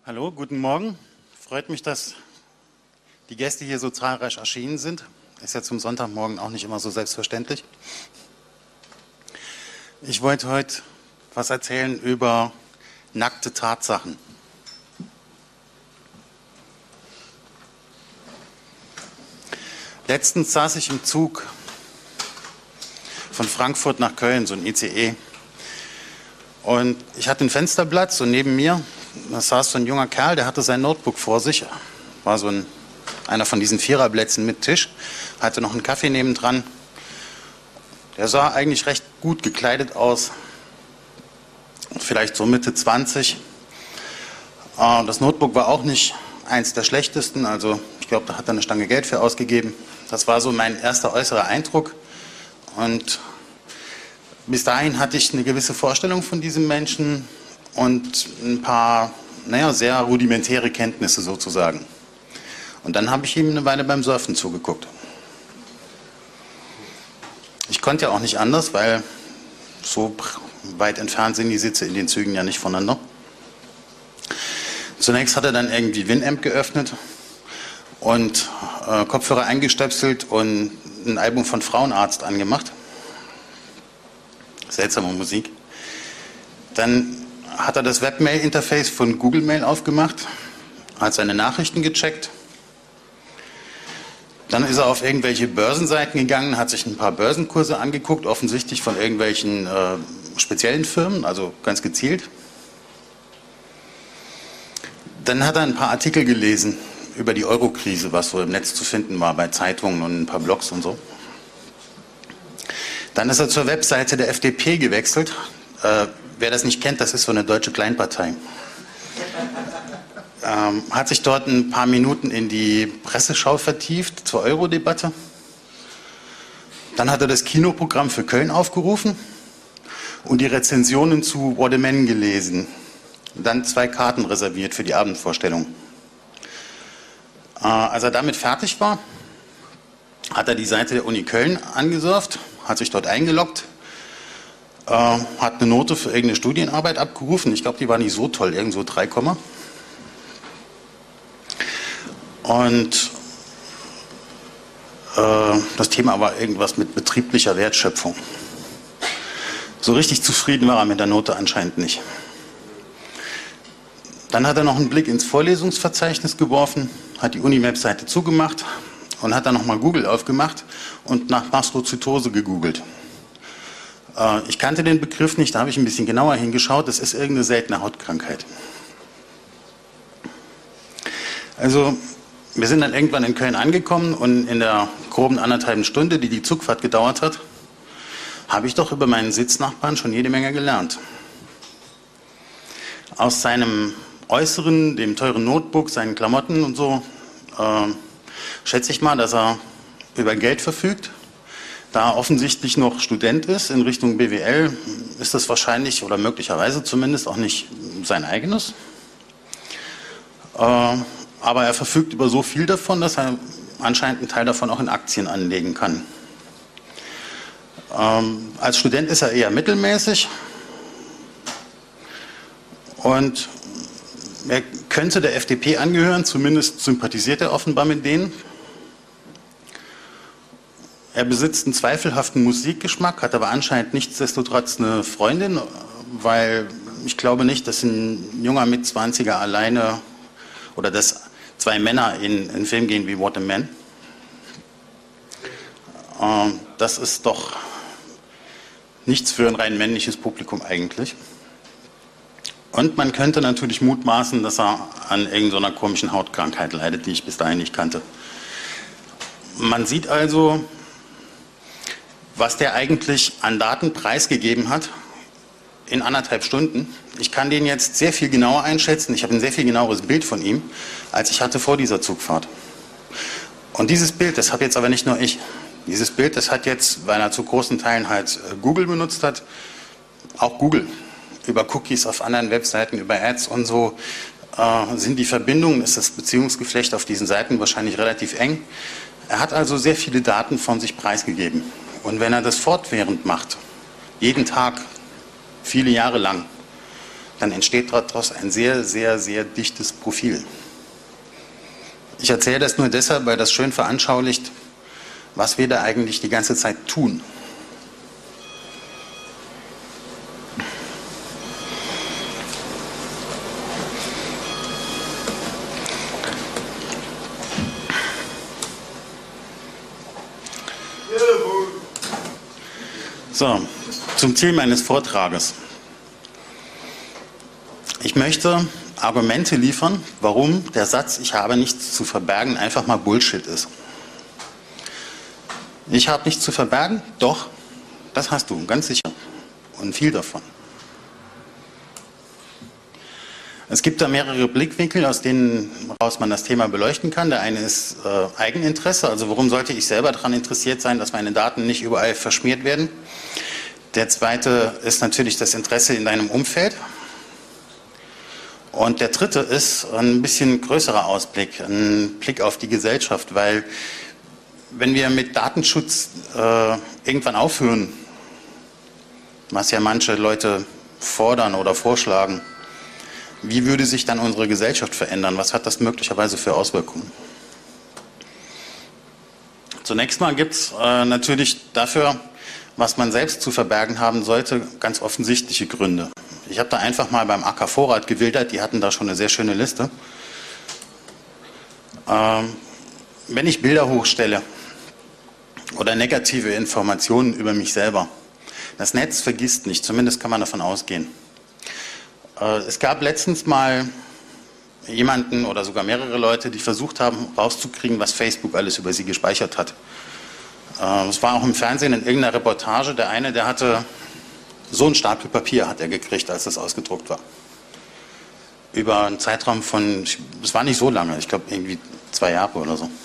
Hallo, guten Morgen. Freut mich, dass die Gäste hier so zahlreich erschienen sind. Ist ja zum Sonntagmorgen auch nicht immer so selbstverständlich. Ich wollte heute was erzählen über nackte Tatsachen. Letztens saß ich im Zug von Frankfurt nach Köln, so ein ICE. Und ich hatte ein Fensterblatt, so neben mir, da saß so ein junger Kerl, der hatte sein Notebook vor sich, war so einer von diesen Viererplätzen mit Tisch, hatte noch einen Kaffee nebendran. Der sah eigentlich recht gut gekleidet aus, vielleicht so Mitte 20. Das Notebook war auch nicht eins der schlechtesten, also ich glaube, da hat er eine Stange Geld für ausgegeben. Das war so mein erster äußerer Eindruck. Und bis dahin hatte ich eine gewisse Vorstellung von diesem Menschen und ein paar, sehr rudimentäre Kenntnisse sozusagen. Und dann habe ich ihm eine Weile beim Surfen zugeguckt. Ich konnte ja auch nicht anders, weil so weit entfernt sind die Sitze in den Zügen ja nicht voneinander. Zunächst hat er dann irgendwie Winamp geöffnet und Kopfhörer eingestöpselt und ein Album von Frauenarzt angemacht. Seltsame Musik. Dann hat er das Webmail-Interface von Google Mail aufgemacht, hat seine Nachrichten gecheckt. Dann ist er auf irgendwelche Börsenseiten gegangen, hat sich ein paar Börsenkurse angeguckt, offensichtlich von irgendwelchen speziellen Firmen, also ganz gezielt. Dann hat er ein paar Artikel gelesen über die Euro-Krise, was so im Netz zu finden war, bei Zeitungen und ein paar Blogs und so. Dann ist er zur Webseite der FDP gewechselt. Wer das nicht kennt, das ist so eine deutsche Kleinpartei. Hat sich dort ein paar Minuten in die Presseschau vertieft zur Euro-Debatte. Dann hat er das Kinoprogramm für Köln aufgerufen und die Rezensionen zu What a Man gelesen. Dann 2 Karten reserviert für die Abendvorstellung. Als er damit fertig war, hat er die Seite der Uni Köln angesurft, hat sich dort eingeloggt, hat eine Note für irgendeine Studienarbeit abgerufen. Ich glaube, die war nicht so toll, irgendwo 3, und das Thema war irgendwas mit betrieblicher Wertschöpfung. So richtig zufrieden war er mit der Note anscheinend nicht. Dann hat er noch einen Blick ins Vorlesungsverzeichnis geworfen, hat die Uni-Webseite zugemacht und hat dann nochmal Google aufgemacht und nach Mastozytose gegoogelt. Ich kannte den Begriff nicht, da habe ich ein bisschen genauer hingeschaut. Das ist irgendeine seltene Hautkrankheit. Also wir sind dann irgendwann in Köln angekommen und in der groben 1,5 Stunde, die die Zugfahrt gedauert hat, habe ich doch über meinen Sitznachbarn schon jede Menge gelernt. Aus seinem Äußeren, dem teuren Notebook, seinen Klamotten und so, schätze ich mal, dass er über Geld verfügt. Da er offensichtlich noch Student ist in Richtung BWL, ist das wahrscheinlich oder möglicherweise zumindest auch nicht sein eigenes. Aber er verfügt über so viel davon, dass er anscheinend einen Teil davon auch in Aktien anlegen kann. Als Student ist er eher mittelmäßig und er könnte der FDP angehören, zumindest sympathisiert er offenbar mit denen. Er besitzt einen zweifelhaften Musikgeschmack, hat aber anscheinend nichtsdestotrotz eine Freundin, weil ich glaube nicht, dass ein junger Mitzwanziger alleine oder dass 2 Männer in einen Film gehen wie What a Man. Das ist doch nichts für ein rein männliches Publikum eigentlich. Und man könnte natürlich mutmaßen, dass er an irgendeiner komischen Hautkrankheit leidet, die ich bis dahin nicht kannte. Man sieht also, was der eigentlich an Daten preisgegeben hat in 1,5 Stunden. Ich kann den jetzt sehr viel genauer einschätzen. Ich habe ein sehr viel genaueres Bild von ihm, als ich hatte vor dieser Zugfahrt. Und dieses Bild, das habe jetzt aber nicht nur ich. Dieses Bild, das hat jetzt, weil er zu großen Teilen halt Google benutzt hat, auch Google. Über Cookies auf anderen Webseiten, über Ads und so sind die Verbindungen, ist das Beziehungsgeflecht auf diesen Seiten wahrscheinlich relativ eng. Er hat also sehr viele Daten von sich preisgegeben. Und wenn er das fortwährend macht, jeden Tag, viele Jahre lang, dann entsteht daraus ein sehr, sehr, sehr dichtes Profil. Ich erzähle das nur deshalb, weil das schön veranschaulicht, was wir da eigentlich die ganze Zeit tun. So, zum Ziel meines Vortrages. Ich möchte Argumente liefern, warum der Satz, ich habe nichts zu verbergen, einfach mal Bullshit ist. Ich habe nichts zu verbergen? Doch, das hast du, ganz sicher. Und viel davon. Es gibt da mehrere Blickwinkel, aus denen heraus man das Thema beleuchten kann. Der eine ist Eigeninteresse, also warum sollte ich selber daran interessiert sein, dass meine Daten nicht überall verschmiert werden. Der zweite ist natürlich das Interesse in deinem Umfeld. Und der dritte ist ein bisschen größerer Ausblick, ein Blick auf die Gesellschaft, weil wenn wir mit Datenschutz irgendwann aufhören, was ja manche Leute fordern oder vorschlagen, wie würde sich dann unsere Gesellschaft verändern? Was hat das möglicherweise für Auswirkungen? Zunächst mal gibt es natürlich dafür, was man selbst zu verbergen haben sollte, ganz offensichtliche Gründe. Ich habe da einfach mal beim AK Vorrat gewildert, die hatten da schon eine sehr schöne Liste. Wenn ich Bilder hochstelle oder negative Informationen über mich selber, das Netz vergisst nicht, zumindest kann man davon ausgehen. Es gab letztens mal jemanden oder sogar mehrere Leute, die versucht haben, rauszukriegen, was Facebook alles über sie gespeichert hat. Es war auch im Fernsehen in irgendeiner Reportage. Der eine, der hatte so einen Stapel Papier hat er gekriegt, als das ausgedruckt war. Über einen Zeitraum von, es war nicht so lange, ich glaube irgendwie 2 Jahre oder so.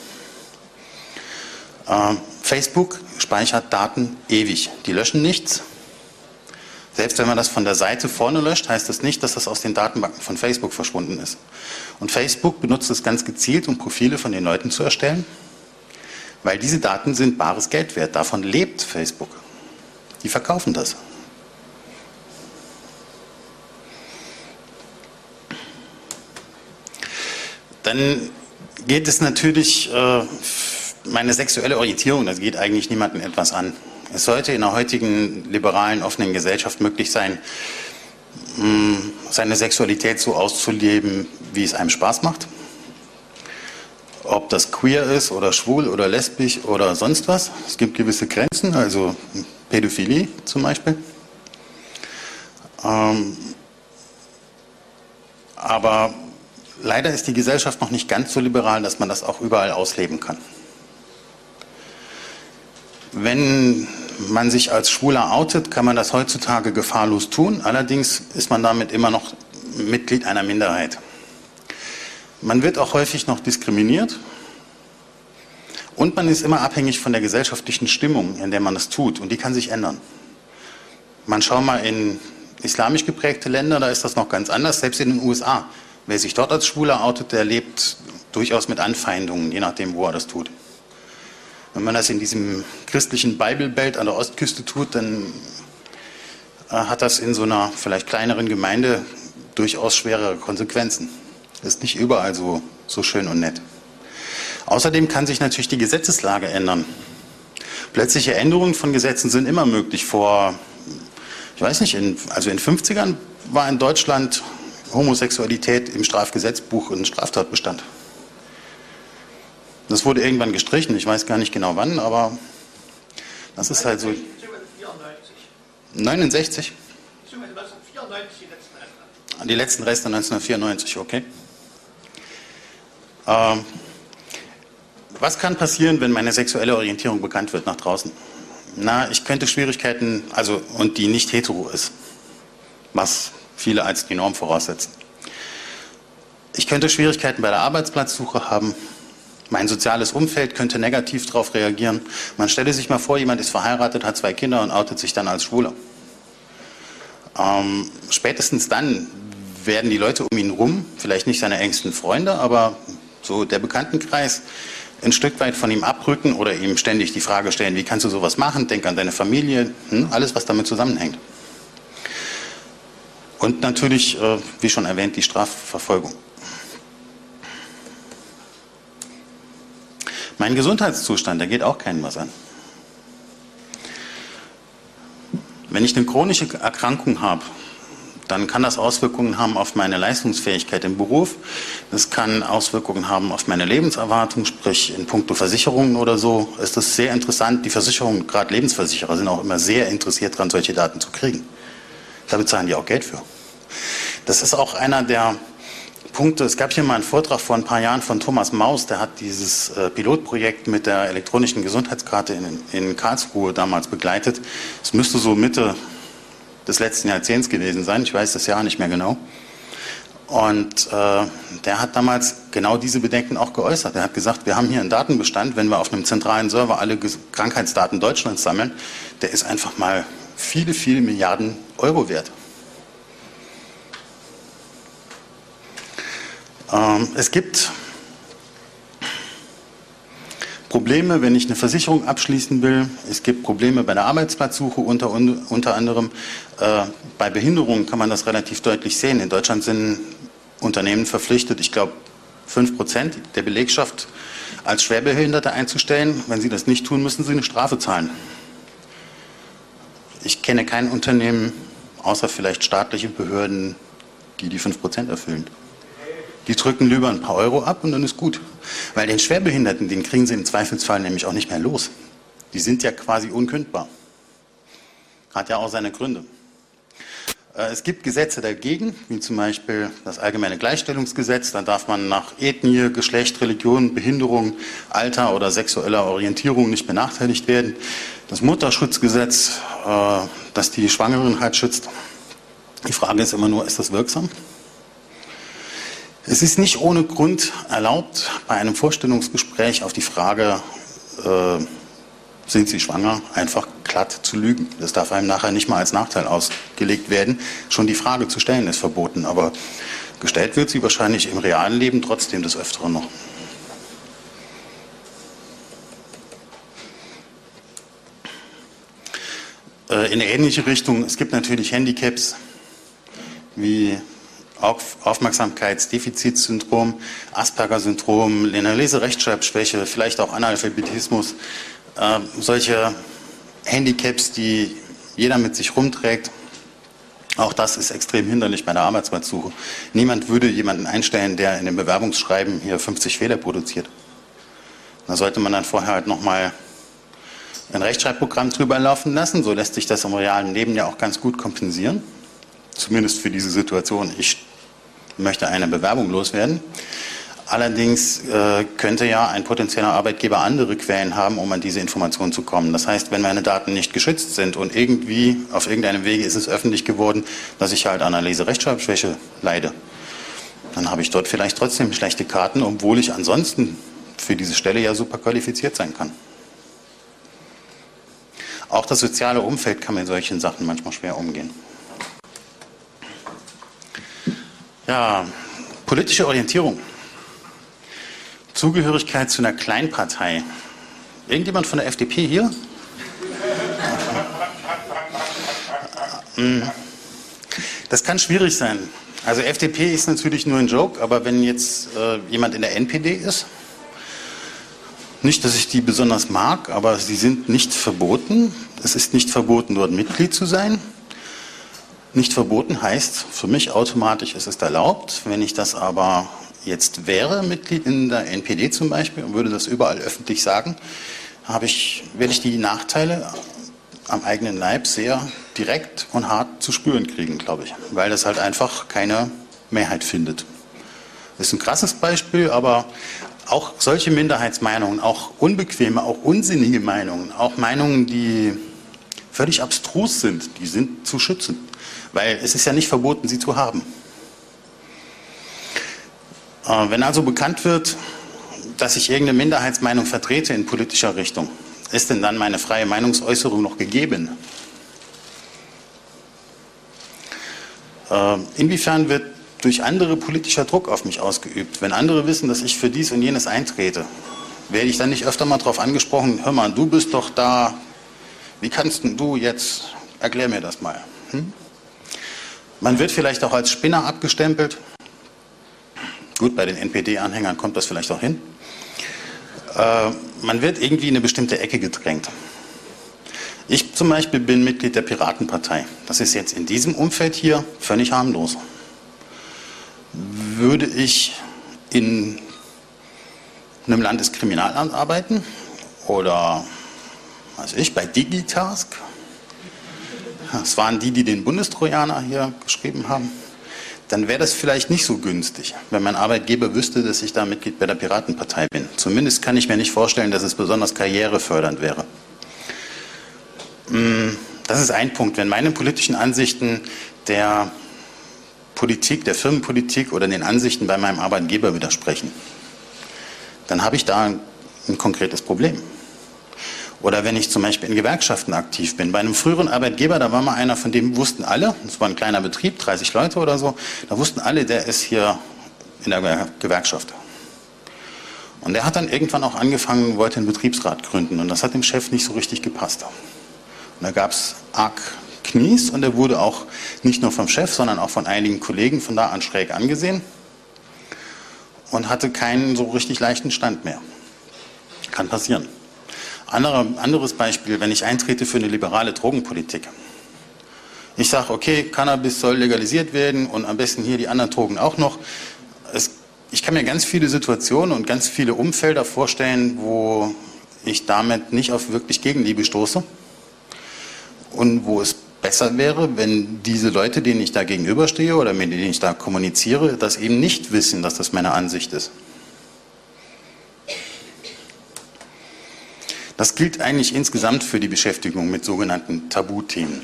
Facebook speichert Daten ewig. Die löschen nichts. Selbst wenn man das von der Seite vorne löscht, heißt das nicht, dass das aus den Datenbanken von Facebook verschwunden ist. Und Facebook benutzt es ganz gezielt, um Profile von den Leuten zu erstellen, weil diese Daten sind bares Geld wert. Davon lebt Facebook. Die verkaufen das. Dann geht es natürlich, meine sexuelle Orientierung, das geht eigentlich niemandem etwas an. Es sollte in der heutigen liberalen, offenen Gesellschaft möglich sein, seine Sexualität so auszuleben, wie es einem Spaß macht. Ob das queer ist oder schwul oder lesbisch oder sonst was. Es gibt gewisse Grenzen, also Pädophilie zum Beispiel. Aber leider ist die Gesellschaft noch nicht ganz so liberal, dass man das auch überall ausleben kann. Wenn man sich als Schwuler outet, kann man das heutzutage gefahrlos tun. Allerdings ist man damit immer noch Mitglied einer Minderheit. Man wird auch häufig noch diskriminiert und man ist immer abhängig von der gesellschaftlichen Stimmung, in der man das tut, und die kann sich ändern. Man schaut mal in islamisch geprägte Länder, da ist das noch ganz anders, selbst in den USA. Wer sich dort als Schwuler outet, der lebt durchaus mit Anfeindungen, je nachdem, wo er das tut. Wenn man das in diesem christlichen Bible Belt an der Ostküste tut, dann hat das in so einer vielleicht kleineren Gemeinde durchaus schwerere Konsequenzen. Das ist nicht überall so schön und nett. Außerdem kann sich natürlich die Gesetzeslage ändern. Plötzliche Änderungen von Gesetzen sind immer möglich. Ich weiß nicht, also in den 50ern war in Deutschland Homosexualität im Strafgesetzbuch ein Straftatbestand. Das wurde irgendwann gestrichen, ich weiß gar nicht genau wann, aber das ist halt so. 69? Die letzten Reste 1994, okay. Was kann passieren, wenn meine sexuelle Orientierung bekannt wird nach draußen? Na, ich könnte Schwierigkeiten, und die nicht hetero ist, was viele als die Norm voraussetzen. Ich könnte Schwierigkeiten bei der Arbeitsplatzsuche haben. Mein soziales Umfeld könnte negativ darauf reagieren. Man stelle sich mal vor, jemand ist verheiratet, hat 2 Kinder und outet sich dann als Schwuler. Spätestens dann werden die Leute um ihn rum, vielleicht nicht seine engsten Freunde, aber so der Bekanntenkreis, ein Stück weit von ihm abrücken oder ihm ständig die Frage stellen, wie kannst du sowas machen, denk an deine Familie, alles was damit zusammenhängt. Und natürlich, wie schon erwähnt, die Strafverfolgung. Mein Gesundheitszustand, der geht auch keinem was an. Wenn ich eine chronische Erkrankung habe, dann kann das Auswirkungen haben auf meine Leistungsfähigkeit im Beruf. Das kann Auswirkungen haben auf meine Lebenserwartung, sprich in puncto Versicherungen oder so. Ist das sehr interessant. Die Versicherungen, gerade Lebensversicherer, sind auch immer sehr interessiert daran, solche Daten zu kriegen. Da bezahlen die auch Geld für. Das ist auch einer der Punkte. Es gab hier mal einen Vortrag vor ein paar Jahren von Thomas Maus, der hat dieses Pilotprojekt mit der elektronischen Gesundheitskarte in Karlsruhe damals begleitet. Es müsste so Mitte des letzten Jahrzehnts gewesen sein, ich weiß das Jahr nicht mehr genau. Und der hat damals genau diese Bedenken auch geäußert. Er hat gesagt, wir haben hier einen Datenbestand, wenn wir auf einem zentralen Server alle Krankheitsdaten Deutschlands sammeln, der ist einfach mal viele, viele Milliarden Euro wert. Es gibt Probleme, wenn ich eine Versicherung abschließen will. Es gibt Probleme bei der Arbeitsplatzsuche, unter anderem. Bei Behinderungen kann man das relativ deutlich sehen. In Deutschland sind Unternehmen verpflichtet, ich glaube 5% der Belegschaft als Schwerbehinderte einzustellen. Wenn sie das nicht tun, müssen sie eine Strafe zahlen. Ich kenne kein Unternehmen, außer vielleicht staatliche Behörden, die die 5% erfüllen. Die drücken lieber ein paar Euro ab und dann ist gut. Weil den Schwerbehinderten, den kriegen sie im Zweifelsfall nämlich auch nicht mehr los. Die sind ja quasi unkündbar. Hat ja auch seine Gründe. Es gibt Gesetze dagegen, wie zum Beispiel das Allgemeine Gleichstellungsgesetz. Da darf man nach Ethnie, Geschlecht, Religion, Behinderung, Alter oder sexueller Orientierung nicht benachteiligt werden. Das Mutterschutzgesetz, das die Schwangeren halt schützt. Die Frage ist immer nur, ist das wirksam? Es ist nicht ohne Grund erlaubt, bei einem Vorstellungsgespräch auf die Frage, sind Sie schwanger, einfach glatt zu lügen. Das darf einem nachher nicht mal als Nachteil ausgelegt werden. Schon die Frage zu stellen ist verboten, aber gestellt wird sie wahrscheinlich im realen Leben trotzdem des Öfteren noch. In eine ähnliche Richtung, es gibt natürlich Handicaps wie Aufmerksamkeitsdefizitsyndrom, Asperger-Syndrom, eine Lese-Rechtschreibschwäche, vielleicht auch Analphabetismus, solche Handicaps, die jeder mit sich rumträgt. Auch das ist extrem hinderlich bei der Arbeitsplatzsuche. Niemand würde jemanden einstellen, der in dem Bewerbungsschreiben hier 50 Fehler produziert. Da sollte man dann vorher halt nochmal ein Rechtschreibprogramm drüber laufen lassen. So lässt sich das im realen Leben ja auch ganz gut kompensieren. Zumindest für diese Situation, ich möchte eine Bewerbung loswerden. Allerdings könnte ja ein potenzieller Arbeitgeber andere Quellen haben, um an diese Informationen zu kommen. Das heißt, wenn meine Daten nicht geschützt sind und irgendwie auf irgendeinem Wege ist es öffentlich geworden, dass ich halt an einer Lese-Rechtschreibschwäche leide, dann habe ich dort vielleicht trotzdem schlechte Karten, obwohl ich ansonsten für diese Stelle ja super qualifiziert sein kann. Auch das soziale Umfeld kann mit solchen Sachen manchmal schwer umgehen. Ja, politische Orientierung. Zugehörigkeit zu einer Kleinpartei. Irgendjemand von der FDP hier? Das kann schwierig sein. Also FDP ist natürlich nur ein Joke, aber wenn jetzt jemand in der NPD ist, nicht, dass ich die besonders mag, aber sie sind nicht verboten. Es ist nicht verboten, dort Mitglied zu sein. Nicht verboten heißt für mich automatisch, es ist erlaubt. Wenn ich das aber jetzt wäre, Mitglied in der NPD zum Beispiel, und würde das überall öffentlich sagen, werde ich die Nachteile am eigenen Leib sehr direkt und hart zu spüren kriegen, glaube ich. Weil das halt einfach keine Mehrheit findet. Das ist ein krasses Beispiel, aber auch solche Minderheitsmeinungen, auch unbequeme, auch unsinnige Meinungen, auch Meinungen, die völlig abstrus sind, die sind zu schützen. Weil es ist ja nicht verboten, sie zu haben. Wenn also bekannt wird, dass ich irgendeine Minderheitsmeinung vertrete in politischer Richtung, ist denn dann meine freie Meinungsäußerung noch gegeben? Inwiefern wird durch andere politischer Druck auf mich ausgeübt? Wenn andere wissen, dass ich für dies und jenes eintrete, werde ich dann nicht öfter mal darauf angesprochen, hör mal, du bist doch da, wie kannst denn du jetzt, erklär mir das mal. Man wird vielleicht auch als Spinner abgestempelt. Gut, bei den NPD-Anhängern kommt das vielleicht auch hin. Man wird irgendwie in eine bestimmte Ecke gedrängt. Ich zum Beispiel bin Mitglied der Piratenpartei. Das ist jetzt in diesem Umfeld hier völlig harmlos. Würde ich in einem Landeskriminalamt arbeiten oder, weiß ich, bei Digitask, das waren die den Bundestrojaner hier geschrieben haben, dann wäre das vielleicht nicht so günstig, wenn mein Arbeitgeber wüsste, dass ich da Mitglied bei der Piratenpartei bin. Zumindest kann ich mir nicht vorstellen, dass es besonders karrierefördernd wäre. Das ist ein Punkt. Wenn meine politischen Ansichten der Politik, der Firmenpolitik oder den Ansichten bei meinem Arbeitgeber widersprechen, dann habe ich da ein konkretes Problem. Oder wenn ich zum Beispiel in Gewerkschaften aktiv bin. Bei einem früheren Arbeitgeber, da war mal einer, von dem wussten alle, das war ein kleiner Betrieb, 30 Leute oder so, da wussten alle, der ist hier in der Gewerkschaft. Und der hat dann irgendwann auch angefangen, wollte einen Betriebsrat gründen und das hat dem Chef nicht so richtig gepasst. Und da gab es arg Knies und er wurde auch nicht nur vom Chef, sondern auch von einigen Kollegen von da an schräg angesehen und hatte keinen so richtig leichten Stand mehr. Kann passieren. Anderes Beispiel, wenn ich eintrete für eine liberale Drogenpolitik. Ich sage, okay, Cannabis soll legalisiert werden und am besten hier die anderen Drogen auch noch. Ich kann mir ganz viele Situationen und ganz viele Umfelder vorstellen, wo ich damit nicht auf wirklich Gegenliebe stoße und wo es besser wäre, wenn diese Leute, denen ich da gegenüberstehe oder mit denen ich da kommuniziere, das eben nicht wissen, dass das meine Ansicht ist. Das gilt eigentlich insgesamt für die Beschäftigung mit sogenannten Tabuthemen.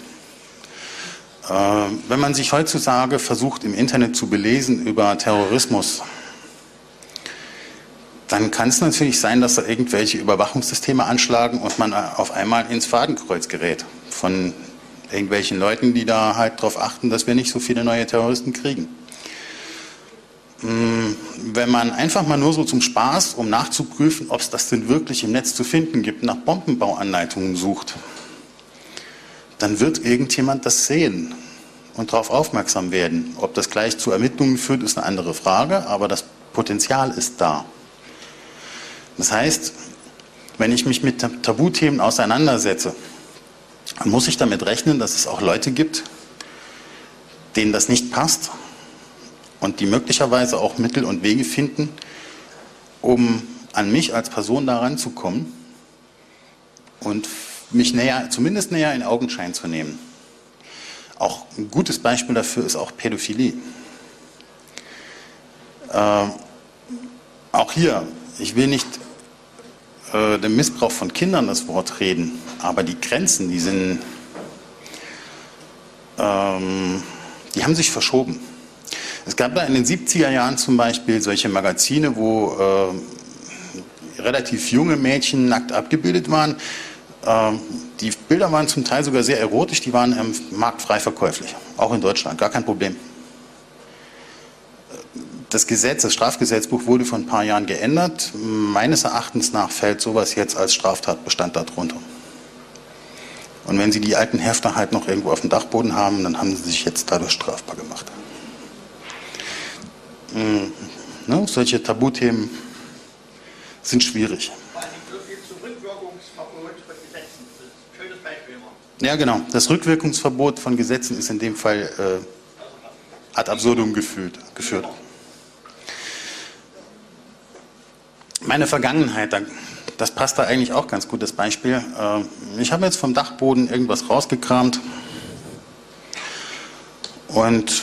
Wenn man sich heutzutage versucht, im Internet zu belesen über Terrorismus, dann kann es natürlich sein, dass da irgendwelche Überwachungssysteme anschlagen und man auf einmal ins Fadenkreuz gerät von irgendwelchen Leuten, die da halt darauf achten, dass wir nicht so viele neue Terroristen kriegen. Wenn man einfach mal nur so zum Spaß, um nachzuprüfen, ob es das denn wirklich im Netz zu finden gibt, nach Bombenbauanleitungen sucht, dann wird irgendjemand das sehen und darauf aufmerksam werden. Ob das gleich zu Ermittlungen führt, ist eine andere Frage, aber das Potenzial ist da. Das heißt, wenn ich mich mit Tabuthemen auseinandersetze, dann muss ich damit rechnen, dass es auch Leute gibt, denen das nicht passt und die möglicherweise auch Mittel und Wege finden, um an mich als Person da ranzukommen und mich zumindest näher in Augenschein zu nehmen. Auch ein gutes Beispiel dafür ist auch Pädophilie. Auch hier, ich will nicht dem Missbrauch von Kindern das Wort reden, aber die Grenzen, die haben sich verschoben. Es gab da in den 70er Jahren zum Beispiel solche Magazine, wo relativ junge Mädchen nackt abgebildet waren. Die Bilder waren zum Teil sogar sehr erotisch, die waren im Markt frei verkäuflich, auch in Deutschland, gar kein Problem. Das Strafgesetzbuch wurde vor ein paar Jahren geändert. Meines Erachtens nach fällt sowas jetzt als Straftatbestand darunter. Und wenn Sie die alten Hefte halt noch irgendwo auf dem Dachboden haben, dann haben Sie sich jetzt dadurch strafbar gemacht. Solche Tabuthemen sind schwierig. Ja, genau. Das Rückwirkungsverbot von Gesetzen ist in dem Fall ad absurdum geführt. Meine Vergangenheit, das passt da eigentlich auch ganz gut, das Beispiel. Ich habe jetzt vom Dachboden irgendwas rausgekramt und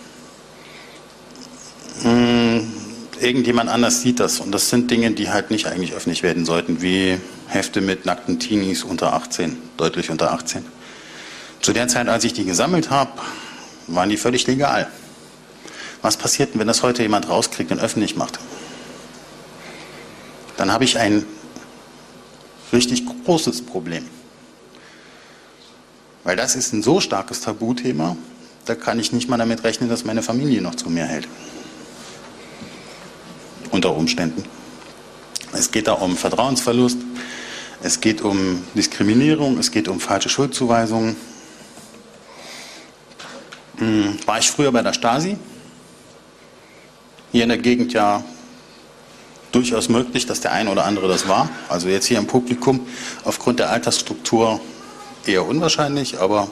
irgendjemand anders sieht das. Und das sind Dinge, die halt nicht eigentlich öffentlich werden sollten, wie Hefte mit nackten Teenies unter 18, deutlich unter 18. Zu der Zeit, als ich die gesammelt habe, waren die völlig legal. Was passiert denn, wenn das heute jemand rauskriegt und öffentlich macht? Dann habe ich ein richtig großes Problem. Weil das ist ein so starkes Tabuthema, da kann ich nicht mal damit rechnen, dass meine Familie noch zu mir hält. Unter Umständen. Es geht da um Vertrauensverlust, es geht um Diskriminierung, es geht um falsche Schuldzuweisungen. War ich früher bei der Stasi? Hier in der Gegend ja durchaus möglich, dass der eine oder andere das war. Also jetzt hier im Publikum aufgrund der Altersstruktur eher unwahrscheinlich, aber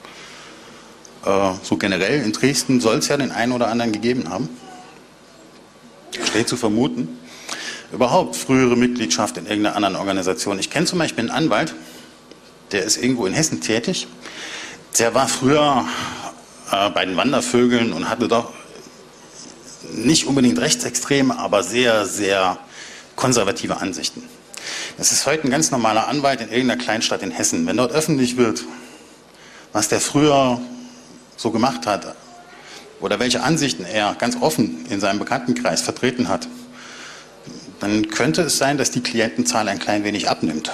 so generell in Dresden soll es ja den einen oder anderen gegeben haben. Steht zu vermuten. Überhaupt frühere Mitgliedschaft in irgendeiner anderen Organisation. Ich kenne zum Beispiel einen Anwalt, der ist irgendwo in Hessen tätig. Der war früher bei den Wandervögeln und hatte doch nicht unbedingt rechtsextreme, aber sehr, sehr konservative Ansichten. Das ist heute ein ganz normaler Anwalt in irgendeiner Kleinstadt in Hessen. Wenn dort öffentlich wird, was der früher so gemacht hat oder welche Ansichten er ganz offen in seinem Bekanntenkreis vertreten hat, dann könnte es sein, dass die Klientenzahl ein klein wenig abnimmt.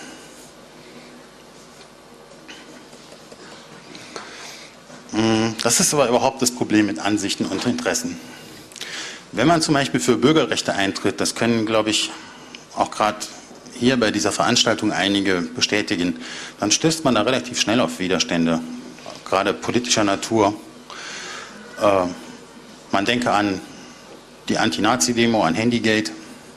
Das ist aber überhaupt das Problem mit Ansichten und Interessen. Wenn man zum Beispiel für Bürgerrechte eintritt, das können, glaube ich, auch gerade hier bei dieser Veranstaltung einige bestätigen, dann stößt man da relativ schnell auf Widerstände, gerade politischer Natur. Man denke an die Anti-Nazi-Demo, an Handygate.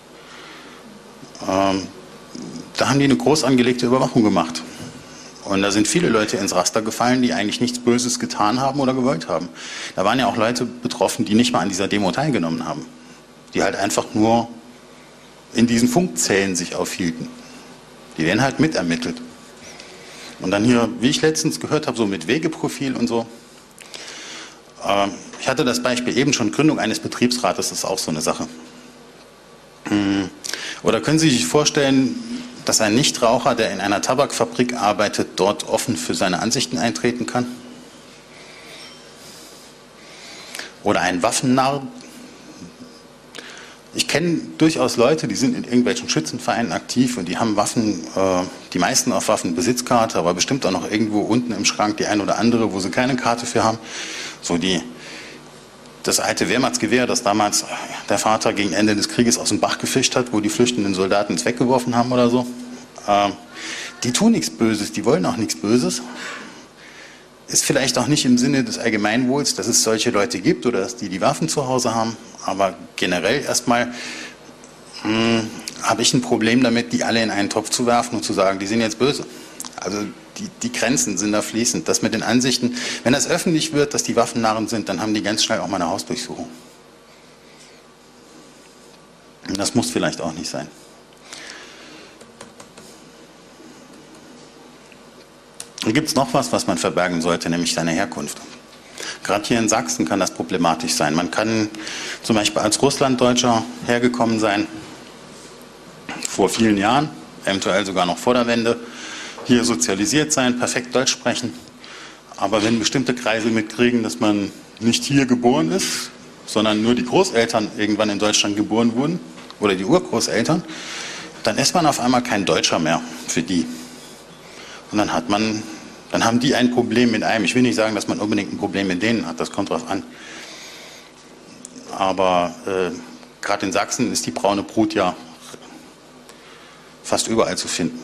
Da haben die eine groß angelegte Überwachung gemacht. Und da sind viele Leute ins Raster gefallen, die eigentlich nichts Böses getan haben oder gewollt haben. Da waren ja auch Leute betroffen, die nicht mal an dieser Demo teilgenommen haben. Die halt einfach nur in diesen Funkzellen sich aufhielten. Die werden halt mitermittelt. Und dann hier, wie ich letztens gehört habe, so mit Wegeprofil und so. Ich hatte das Beispiel eben schon, Gründung eines Betriebsrates ist auch so eine Sache. Oder können Sie sich vorstellen, dass ein Nichtraucher, der in einer Tabakfabrik arbeitet, dort offen für seine Ansichten eintreten kann? Oder ein Waffennarr? Ich kenne durchaus Leute, die sind in irgendwelchen Schützenvereinen aktiv und die haben Waffen, die meisten auf Waffenbesitzkarte, aber bestimmt auch noch irgendwo unten im Schrank die ein oder andere, wo sie keine Karte für haben. So das alte Wehrmachtsgewehr, das damals der Vater gegen Ende des Krieges aus dem Bach gefischt hat, wo die flüchtenden Soldaten es weggeworfen haben oder so. Die tun nichts Böses, die wollen auch nichts Böses. Ist vielleicht auch nicht im Sinne des Allgemeinwohls, dass es solche Leute gibt oder dass die Waffen zu Hause haben. Aber generell erstmal habe ich ein Problem damit, die alle in einen Topf zu werfen und zu sagen, die sind jetzt böse. Also die Grenzen sind da fließend. Das mit den Ansichten, wenn das öffentlich wird, dass die Waffennarren sind, dann haben die ganz schnell auch mal eine Hausdurchsuchung. Und das muss vielleicht auch nicht sein. Hier gibt es noch was man verbergen sollte, nämlich seine Herkunft. Gerade hier in Sachsen kann das problematisch sein. Man kann zum Beispiel als Russlanddeutscher hergekommen sein, vor vielen Jahren, eventuell sogar noch vor der Wende, hier sozialisiert sein, perfekt Deutsch sprechen. Aber wenn bestimmte Kreise mitkriegen, dass man nicht hier geboren ist, sondern nur die Großeltern irgendwann in Deutschland geboren wurden oder die Urgroßeltern, dann ist man auf einmal kein Deutscher mehr für die. Und dann haben die ein Problem mit einem. Ich will nicht sagen, dass man unbedingt ein Problem mit denen hat, das kommt drauf an. Aber gerade in Sachsen ist die braune Brut ja fast überall zu finden.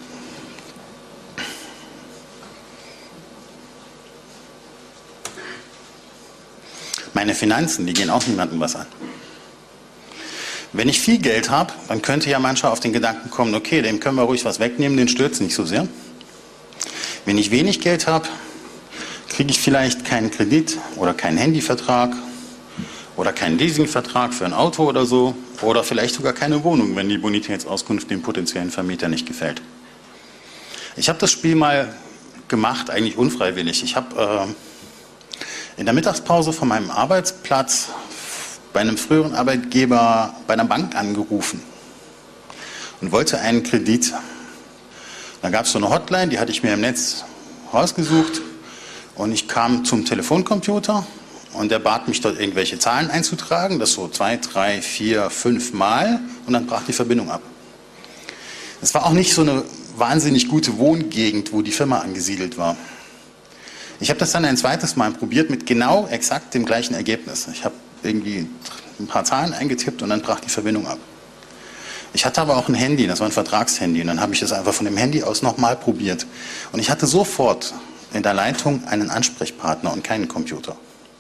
Meine Finanzen, die gehen auch niemandem was an. Wenn ich viel Geld habe, dann könnte ja mancher auf den Gedanken kommen, okay, dem können wir ruhig was wegnehmen, den stört es nicht so sehr. Wenn ich wenig Geld habe, kriege ich vielleicht keinen Kredit oder keinen Handyvertrag oder keinen Leasingvertrag für ein Auto oder so oder vielleicht sogar keine Wohnung, wenn die Bonitätsauskunft dem potenziellen Vermieter nicht gefällt. Ich habe das Spiel mal gemacht, eigentlich unfreiwillig. Ich habe in der Mittagspause von meinem Arbeitsplatz bei einem früheren Arbeitgeber bei einer Bank angerufen und wollte einen Kredit. Da gab es so eine Hotline, die hatte ich mir im Netz rausgesucht und ich kam zum Telefoncomputer und der bat mich dort irgendwelche Zahlen einzutragen, das so 2, 3, 4, 5 Mal und dann brach die Verbindung ab. Es war auch nicht so eine wahnsinnig gute Wohngegend, wo die Firma angesiedelt war. Ich habe das dann ein zweites Mal probiert mit genau exakt dem gleichen Ergebnis. Ich habe irgendwie ein paar Zahlen eingetippt und dann brach die Verbindung ab. Ich hatte aber auch ein Handy, das war ein Vertragshandy und dann habe ich das einfach von dem Handy aus nochmal probiert. Und ich hatte sofort in der Leitung einen Ansprechpartner und keinen Computer.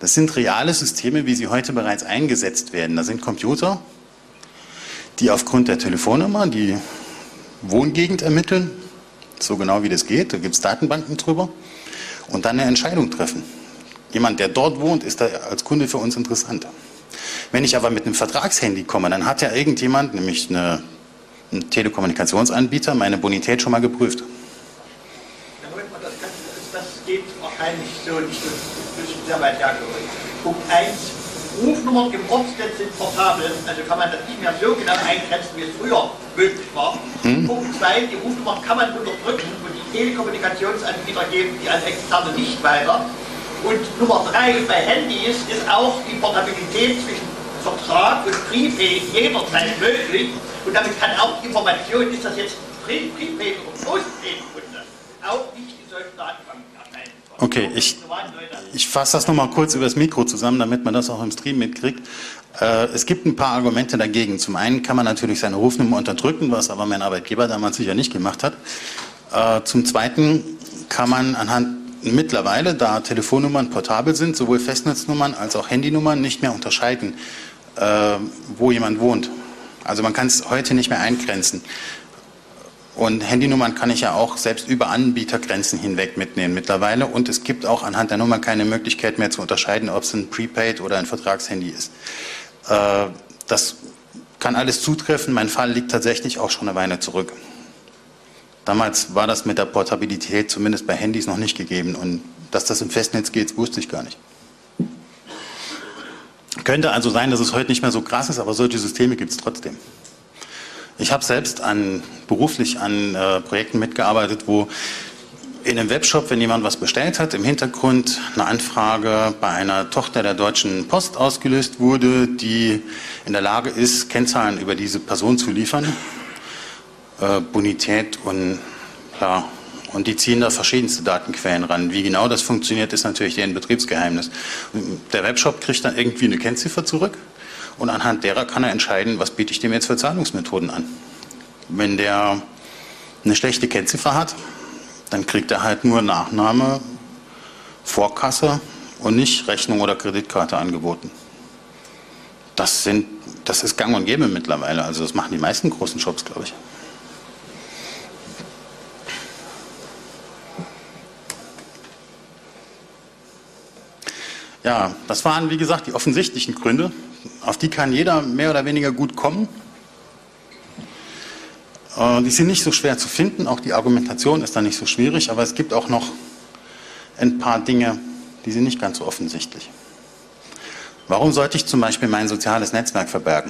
Das sind reale Systeme, wie sie heute bereits eingesetzt werden. Da sind Computer, die aufgrund der Telefonnummer die Wohngegend ermitteln, so genau wie das geht, da gibt es Datenbanken drüber, und dann eine Entscheidung treffen. Jemand, der dort wohnt, ist da als Kunde für uns interessant. Wenn ich aber mit einem Vertragshandy komme, dann hat ja irgendjemand, nämlich ein Telekommunikationsanbieter, meine Bonität schon mal geprüft. Ja, Moment mal, das geht wahrscheinlich so nicht, das ist sehr weit hergeholt. Punkt 1, Rufnummern im Ortsnetz sind portabel, also kann man das nicht mehr so genau eingrenzen, wie es früher möglich war. Punkt 2, die Rufnummern kann man unterdrücken und die Telekommunikationsanbieter geben die als externe nicht weiter. Und Nummer 3, bei Handys ist auch die Portabilität zwischen Vertrag und Prepaid jederzeit möglich. Und damit kann auch die Information, ist das jetzt Prepaid oder Postpaid-Kunde, auch nicht in solchen Datenbanken erscheinen. Okay, ich fasse das nochmal kurz über das Mikro zusammen, damit man das auch im Stream mitkriegt. Es gibt ein paar Argumente dagegen. Zum einen kann man natürlich seine Rufnummer unterdrücken, was aber mein Arbeitgeber damals sicher nicht gemacht hat. Zum Zweiten kann man anhand mittlerweile, da Telefonnummern portabel sind, sowohl Festnetznummern als auch Handynummern, nicht mehr unterscheiden, wo jemand wohnt. Also man kann es heute nicht mehr eingrenzen. Und Handynummern kann ich ja auch selbst über Anbietergrenzen hinweg mitnehmen mittlerweile. Und es gibt auch anhand der Nummer keine Möglichkeit mehr zu unterscheiden, ob es ein Prepaid oder ein Vertragshandy ist. Das kann alles zutreffen. Mein Fall liegt tatsächlich auch schon eine Weile zurück. Damals war das mit der Portabilität zumindest bei Handys noch nicht gegeben. Und dass das im Festnetz geht, wusste ich gar nicht. Könnte also sein, dass es heute nicht mehr so krass ist, aber solche Systeme gibt es trotzdem. Ich habe selbst beruflich an Projekten mitgearbeitet, wo in einem Webshop, wenn jemand was bestellt hat, im Hintergrund eine Anfrage bei einer Tochter der Deutschen Post ausgelöst wurde, die in der Lage ist, Kennzahlen über diese Person zu liefern. Bonität und ja, und die ziehen da verschiedenste Datenquellen ran. Wie genau das funktioniert, ist natürlich deren Betriebsgeheimnis. Der Webshop kriegt dann irgendwie eine Kennziffer zurück und anhand derer kann er entscheiden, was biete ich dem jetzt für Zahlungsmethoden an. Wenn der eine schlechte Kennziffer hat, dann kriegt er halt nur Nachname, Vorkasse und nicht Rechnung oder Kreditkarte angeboten. Das ist gang und gäbe mittlerweile. Also das machen die meisten großen Shops, glaube ich. Ja, das waren, wie gesagt, die offensichtlichen Gründe. Auf die kann jeder mehr oder weniger gut kommen. Die sind nicht so schwer zu finden, auch die Argumentation ist da nicht so schwierig, aber es gibt auch noch ein paar Dinge, die sind nicht ganz so offensichtlich. Warum sollte ich zum Beispiel mein soziales Netzwerk verbergen?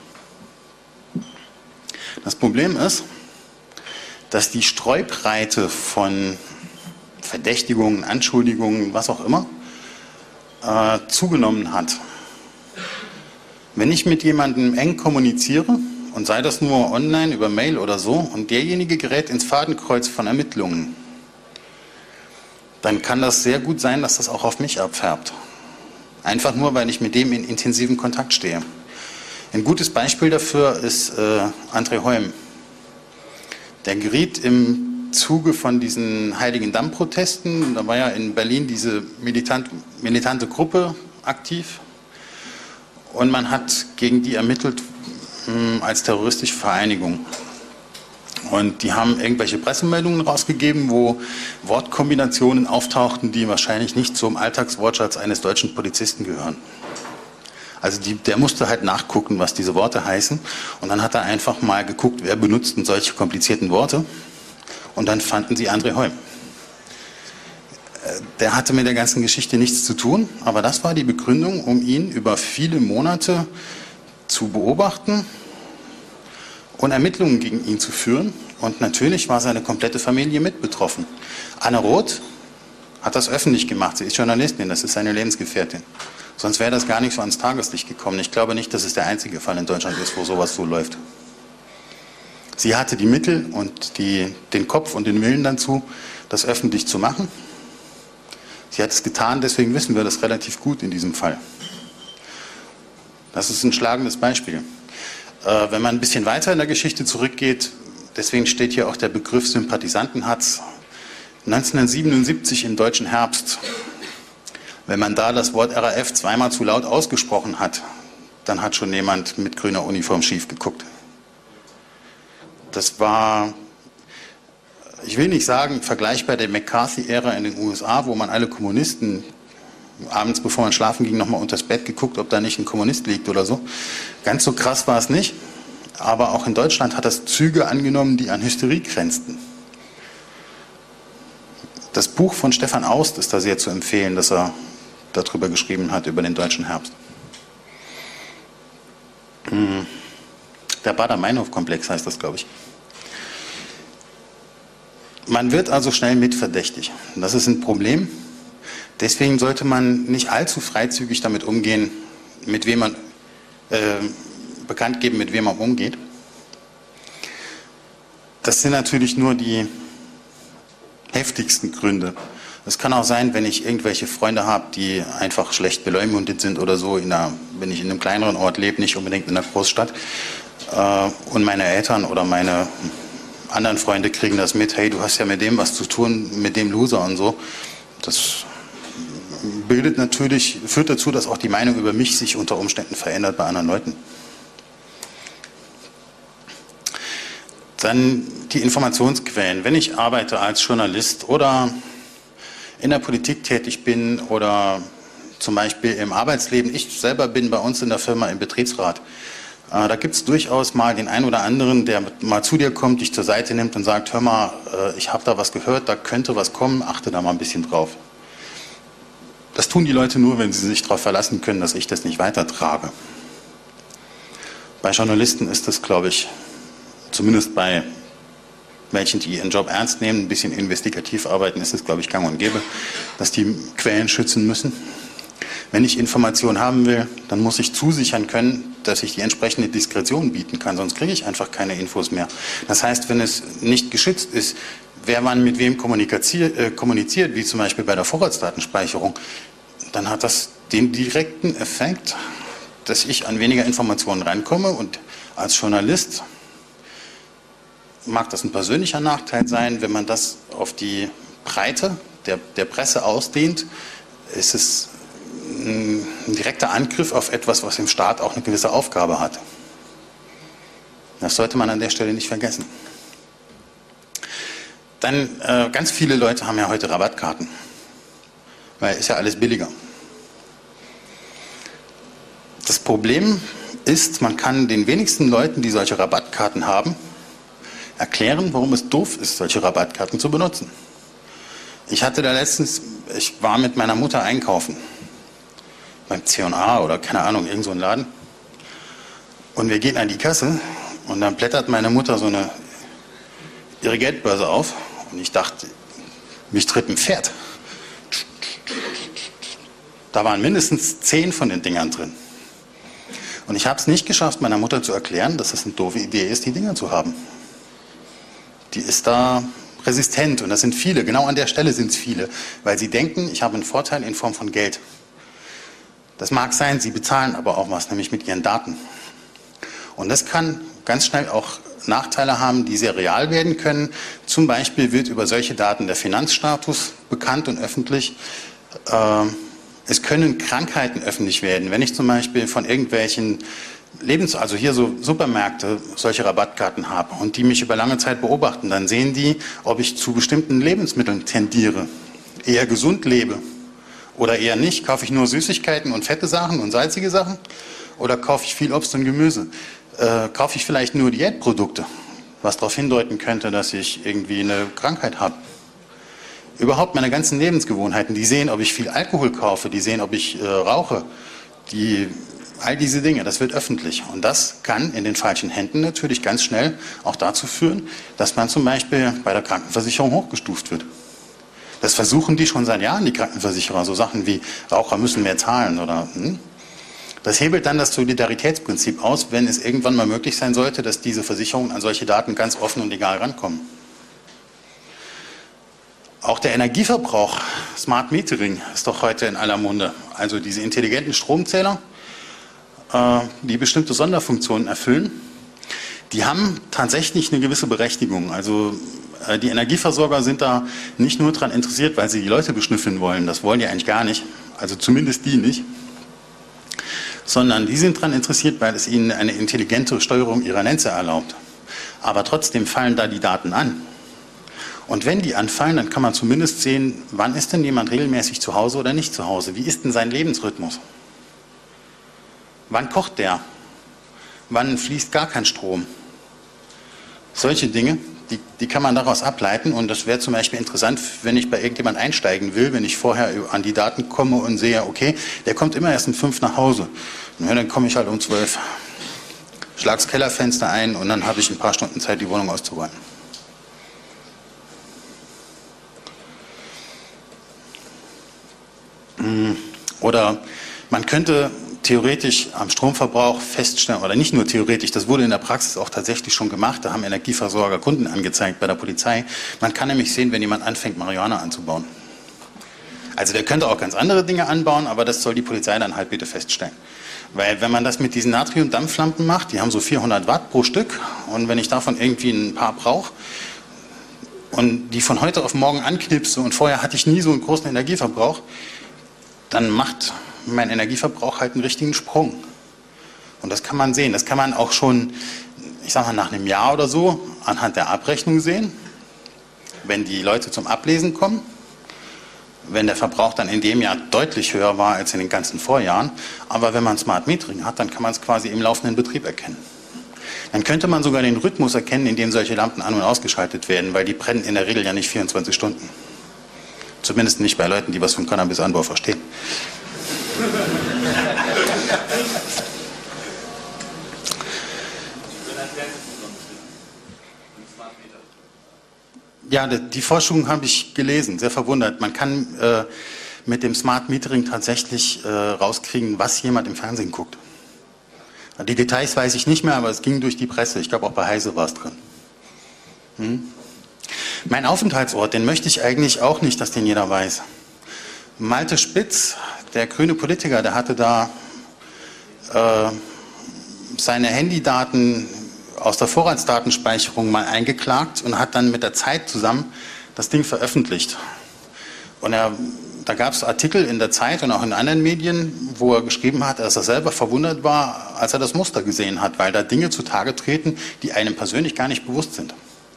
Das Problem ist, dass die Streubreite von Verdächtigungen, Anschuldigungen, was auch immer, zugenommen hat. Wenn ich mit jemandem eng kommuniziere, und sei das nur online, über Mail oder so, und derjenige gerät ins Fadenkreuz von Ermittlungen, dann kann das sehr gut sein, dass das auch auf mich abfärbt. Einfach nur, weil ich mit dem in intensivem Kontakt stehe. Ein gutes Beispiel dafür ist André Holm. Der geriet im Zuge von diesen Heiligendamm-Protesten, da war ja in Berlin diese militante Gruppe aktiv und man hat gegen die ermittelt als terroristische Vereinigung. Und die haben irgendwelche Pressemeldungen rausgegeben, wo Wortkombinationen auftauchten, die wahrscheinlich nicht zum Alltagswortschatz eines deutschen Polizisten gehören. Also der musste halt nachgucken, was diese Worte heißen. Und dann hat er einfach mal geguckt, wer benutzt denn solche komplizierten Worte. Und dann fanden sie André Holm. Der hatte mit der ganzen Geschichte nichts zu tun, aber das war die Begründung, um ihn über viele Monate zu beobachten und Ermittlungen gegen ihn zu führen. Und natürlich war seine komplette Familie mit betroffen. Anne Roth hat das öffentlich gemacht. Sie ist Journalistin, das ist seine Lebensgefährtin. Sonst wäre das gar nicht so ans Tageslicht gekommen. Ich glaube nicht, dass es der einzige Fall in Deutschland ist, wo sowas so läuft. Sie hatte die Mittel und den Kopf und den Willen dazu, das öffentlich zu machen. Sie hat es getan, deswegen wissen wir das relativ gut in diesem Fall. Das ist ein schlagendes Beispiel. Wenn man ein bisschen weiter in der Geschichte zurückgeht, deswegen steht hier auch der Begriff Sympathisantenhatz. 1977 im deutschen Herbst Wenn man da das Wort RAF zweimal zu laut ausgesprochen hat, dann hat schon jemand mit grüner Uniform schief geguckt. Das war, ich will nicht sagen, vergleichbar der McCarthy-Ära in den USA, wo man alle Kommunisten abends, bevor man schlafen ging, nochmal unters Bett geguckt, ob da nicht ein Kommunist liegt oder so. Ganz so krass war es nicht, aber auch in Deutschland hat das Züge angenommen, die an Hysterie grenzten. Das Buch von Stefan Aust ist da sehr zu empfehlen, dass er darüber geschrieben hat, über den deutschen Herbst. Der Baader-Meinhof-Komplex heißt das, glaube ich. Man wird also schnell mitverdächtig. Das ist ein Problem. Deswegen sollte man nicht allzu freizügig damit umgehen, mit wem man bekannt geben, mit wem man umgeht. Das sind natürlich nur die heftigsten Gründe. Es kann auch sein, wenn ich irgendwelche Freunde habe, die einfach schlecht beleumundet sind oder so, wenn ich in einem kleineren Ort lebe, nicht unbedingt in einer Großstadt, und meine Eltern oder meine anderen Freunde kriegen das mit, hey, du hast ja mit dem was zu tun, mit dem Loser und so. Das führt dazu, dass auch die Meinung über mich sich unter Umständen verändert bei anderen Leuten. Dann die Informationsquellen. Wenn ich arbeite als Journalist oder in der Politik tätig bin oder zum Beispiel im Arbeitsleben, ich selber bin bei uns in der Firma im Betriebsrat, da gibt es durchaus mal den einen oder anderen, der mal zu dir kommt, dich zur Seite nimmt und sagt, hör mal, ich habe da was gehört, da könnte was kommen, achte da mal ein bisschen drauf. Das tun die Leute nur, wenn sie sich darauf verlassen können, dass ich das nicht weitertrage. Bei Journalisten ist das, glaube ich, zumindest bei Menschen, die ihren Job ernst nehmen, ein bisschen investigativ arbeiten, ist es, glaube ich, gang und gäbe, dass die Quellen schützen müssen. Wenn ich Informationen haben will, dann muss ich zusichern können, dass ich die entsprechende Diskretion bieten kann, sonst kriege ich einfach keine Infos mehr. Das heißt, wenn es nicht geschützt ist, wer wann mit wem kommuniziert, wie zum Beispiel bei der Vorratsdatenspeicherung, dann hat das den direkten Effekt, dass ich an weniger Informationen rankomme, und als Journalist mag das ein persönlicher Nachteil sein. Wenn man das auf die Breite der Presse ausdehnt, ist es ein direkter Angriff auf etwas, was im Staat auch eine gewisse Aufgabe hat. Das sollte man an der Stelle nicht vergessen. Dann, ganz viele Leute haben ja heute Rabattkarten, weil ist ja alles billiger. Das Problem ist, man kann den wenigsten Leuten, die solche Rabattkarten haben, erklären, warum es doof ist, solche Rabattkarten zu benutzen. Ich war mit meiner Mutter einkaufen, beim C&A oder keine Ahnung, irgend so ein Laden. Und wir gehen an die Kasse und dann blättert meine Mutter ihre Geldbörse auf und ich dachte, mich tritt ein Pferd. Da waren mindestens 10 von den Dingern drin. Und ich habe es nicht geschafft, meiner Mutter zu erklären, dass es eine doofe Idee ist, die Dinger zu haben. Die ist da resistent, und das sind viele, genau an der Stelle sind es viele, weil sie denken, ich habe einen Vorteil in Form von Geld. Das mag sein, sie bezahlen aber auch was, nämlich mit ihren Daten. Und das kann ganz schnell auch Nachteile haben, die sehr real werden können. Zum Beispiel wird über solche Daten der Finanzstatus bekannt und öffentlich. Es können Krankheiten öffentlich werden. Wenn ich zum Beispiel von irgendwelchen also hier so Supermärkte solche Rabattkarten habe und die mich über lange Zeit beobachten, dann sehen die, ob ich zu bestimmten Lebensmitteln tendiere, eher gesund lebe oder eher nicht. Kaufe ich nur Süßigkeiten und fette Sachen und salzige Sachen oder kaufe ich viel Obst und Gemüse? Kaufe ich vielleicht nur Diätprodukte, was darauf hindeuten könnte, dass ich irgendwie eine Krankheit habe? Überhaupt meine ganzen Lebensgewohnheiten, die sehen, ob ich viel Alkohol kaufe, die sehen, ob ich rauche, all diese Dinge, das wird öffentlich. Und das kann in den falschen Händen natürlich ganz schnell auch dazu führen, dass man zum Beispiel bei der Krankenversicherung hochgestuft wird. Das versuchen die schon seit Jahren, die Krankenversicherer, so Sachen wie Raucher müssen mehr zahlen oder. Das hebelt dann das Solidaritätsprinzip aus, wenn es irgendwann mal möglich sein sollte, dass diese Versicherungen an solche Daten ganz offen und legal rankommen. Auch der Energieverbrauch, Smart Metering, ist doch heute in aller Munde. Also diese intelligenten Stromzähler, die bestimmte Sonderfunktionen erfüllen, die haben tatsächlich eine gewisse Berechtigung. Also die Energieversorger sind da nicht nur daran interessiert, weil sie die Leute beschnüffeln wollen, das wollen die eigentlich gar nicht, also zumindest die nicht, sondern die sind daran interessiert, weil es ihnen eine intelligente Steuerung ihrer Netze erlaubt. Aber trotzdem fallen da die Daten an. Und wenn die anfallen, dann kann man zumindest sehen, wann ist denn jemand regelmäßig zu Hause oder nicht zu Hause? Wie ist denn sein Lebensrhythmus? Wann kocht der? Wann fließt gar kein Strom? Solche Dinge, die kann man daraus ableiten. Und das wäre zum Beispiel interessant, wenn ich bei irgendjemand einsteigen will, wenn ich vorher an die Daten komme und sehe, okay, der kommt immer erst um 5 nach Hause. Ja, dann komme ich halt um 12. Schlag's Kellerfenster ein und dann habe ich ein paar Stunden Zeit, die Wohnung auszuräumen. Oder man könnte theoretisch am Stromverbrauch feststellen, oder nicht nur theoretisch, das wurde in der Praxis auch tatsächlich schon gemacht, da haben Energieversorger Kunden angezeigt bei der Polizei. Man kann nämlich sehen, wenn jemand anfängt, Marihuana anzubauen. Also der könnte auch ganz andere Dinge anbauen, aber das soll die Polizei dann halt bitte feststellen. Weil wenn man das mit diesen Natrium-Dampflampen macht, die haben so 400 Watt pro Stück, und wenn ich davon irgendwie ein paar brauche und die von heute auf morgen anknipse und vorher hatte ich nie so einen großen Energieverbrauch, dann macht mein Energieverbrauch halt einen richtigen Sprung. Und das kann man sehen. Das kann man auch schon, ich sag mal, nach einem Jahr oder so anhand der Abrechnung sehen, wenn die Leute zum Ablesen kommen. Wenn der Verbrauch dann in dem Jahr deutlich höher war als in den ganzen Vorjahren. Aber wenn man Smart Metering hat, dann kann man es quasi im laufenden Betrieb erkennen. Dann könnte man sogar den Rhythmus erkennen, in dem solche Lampen an- und ausgeschaltet werden, weil die brennen in der Regel ja nicht 24 Stunden. Zumindest nicht bei Leuten, die was vom Cannabisanbau verstehen. Ja, die Forschung habe ich gelesen, sehr verwundert. Man kann mit dem Smart Metering tatsächlich rauskriegen, was jemand im Fernsehen guckt. Die Details weiß ich nicht mehr, aber es ging durch die Presse. Ich glaube, auch bei Heise war es drin. Mein Aufenthaltsort, den möchte ich eigentlich auch nicht, dass den jeder weiß. Malte Spitz, der grüne Politiker, der hatte da seine Handydaten aus der Vorratsdatenspeicherung mal eingeklagt und hat dann mit der Zeit zusammen das Ding veröffentlicht. Und da gab es Artikel in der Zeit und auch in anderen Medien, wo er geschrieben hat, dass er selber verwundert war, als er das Muster gesehen hat, weil da Dinge zutage treten, die einem persönlich gar nicht bewusst sind.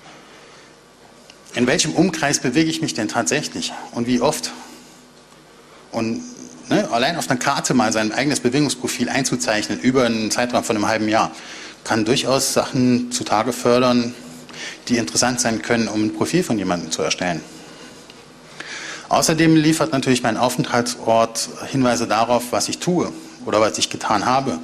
In welchem Umkreis bewege ich mich denn tatsächlich und wie oft? Und allein auf einer Karte mal sein eigenes Bewegungsprofil einzuzeichnen über einen Zeitraum von einem halben Jahr, kann durchaus Sachen zutage fördern, die interessant sein können, um ein Profil von jemandem zu erstellen. Außerdem liefert natürlich mein Aufenthaltsort Hinweise darauf, was ich tue oder was ich getan habe.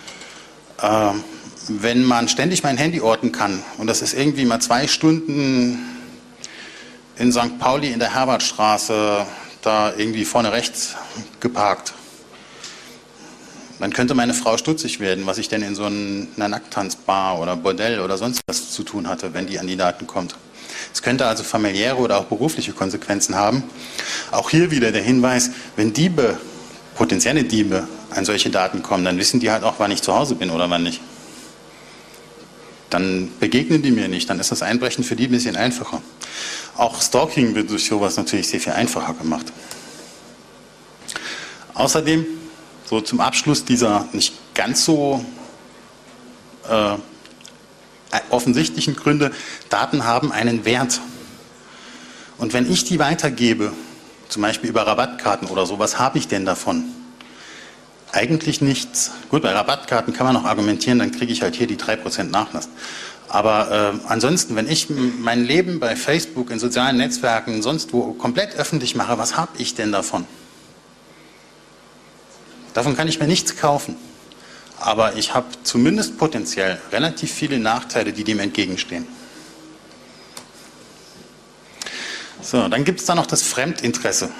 Wenn man ständig mein Handy orten kann und das ist irgendwie mal 2 Stunden in St. Pauli in der Herbertstraße, da irgendwie vorne rechts geparkt, dann könnte meine Frau stutzig werden, was ich denn in so einer Nacktanzbar oder Bordell oder sonst was zu tun hatte, wenn die an die Daten kommt. Es könnte also familiäre oder auch berufliche Konsequenzen haben. Auch hier wieder der Hinweis, wenn Diebe, potenzielle Diebe, an solche Daten kommen, dann wissen die halt auch, wann ich zu Hause bin oder wann nicht. Dann begegnen die mir nicht, dann ist das Einbrechen für die ein bisschen einfacher. Auch Stalking wird durch sowas natürlich sehr viel einfacher gemacht. Außerdem, so zum Abschluss dieser nicht ganz so offensichtlichen Gründe, Daten haben einen Wert. Und wenn ich die weitergebe, zum Beispiel über Rabattkarten oder so, was habe ich denn davon? Eigentlich nichts. Gut, bei Rabattkarten kann man noch argumentieren, dann kriege ich halt hier die 3% Nachlass. Aber ansonsten, wenn ich mein Leben bei Facebook, in sozialen Netzwerken, sonst wo komplett öffentlich mache, was habe ich denn davon? Davon kann ich mir nichts kaufen. Aber ich habe zumindest potenziell relativ viele Nachteile, die dem entgegenstehen. So, dann gibt es da noch das Fremdinteresse.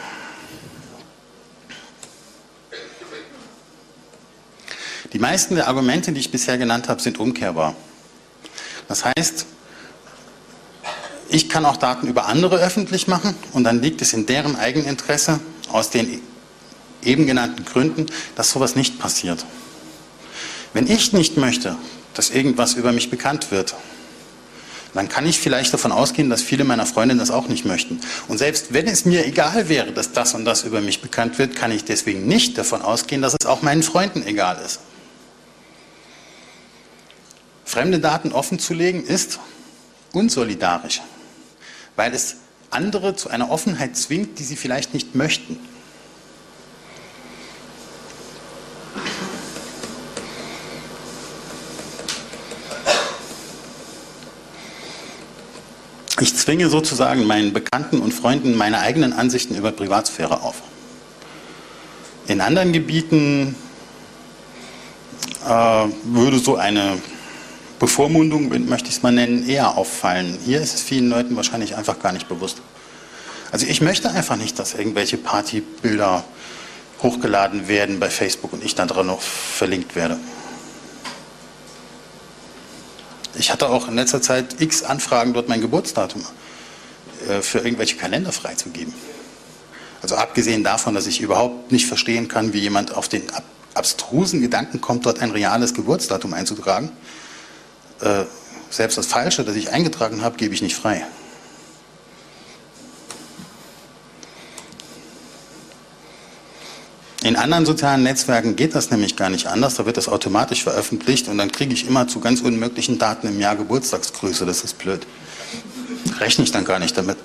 Die meisten der Argumente, die ich bisher genannt habe, sind umkehrbar. Das heißt, ich kann auch Daten über andere öffentlich machen und dann liegt es in deren Eigeninteresse, aus den eben genannten Gründen, dass sowas nicht passiert. Wenn ich nicht möchte, dass irgendwas über mich bekannt wird, dann kann ich vielleicht davon ausgehen, dass viele meiner Freundinnen das auch nicht möchten. Und selbst wenn es mir egal wäre, dass das und das über mich bekannt wird, kann ich deswegen nicht davon ausgehen, dass es auch meinen Freunden egal ist. Fremde Daten offenzulegen ist unsolidarisch, weil es andere zu einer Offenheit zwingt, die sie vielleicht nicht möchten. Ich zwinge sozusagen meinen Bekannten und Freunden meine eigenen Ansichten über Privatsphäre auf. In anderen Gebieten würde so eine Bevormundung, möchte ich es mal nennen, eher auffallen. Hier ist es vielen Leuten wahrscheinlich einfach gar nicht bewusst. Also ich möchte einfach nicht, dass irgendwelche Partybilder hochgeladen werden bei Facebook und ich dann dran noch verlinkt werde. Ich hatte auch in letzter Zeit x Anfragen, dort mein Geburtsdatum für irgendwelche Kalender freizugeben. Also abgesehen davon, dass ich überhaupt nicht verstehen kann, wie jemand auf den abstrusen Gedanken kommt, dort ein reales Geburtsdatum einzutragen. Selbst das Falsche, das ich eingetragen habe, gebe ich nicht frei. In anderen sozialen Netzwerken geht das nämlich gar nicht anders, da wird das automatisch veröffentlicht und dann kriege ich immer zu ganz unmöglichen Daten im Jahr Geburtstagsgrüße, das ist blöd. Rechne ich dann gar nicht damit.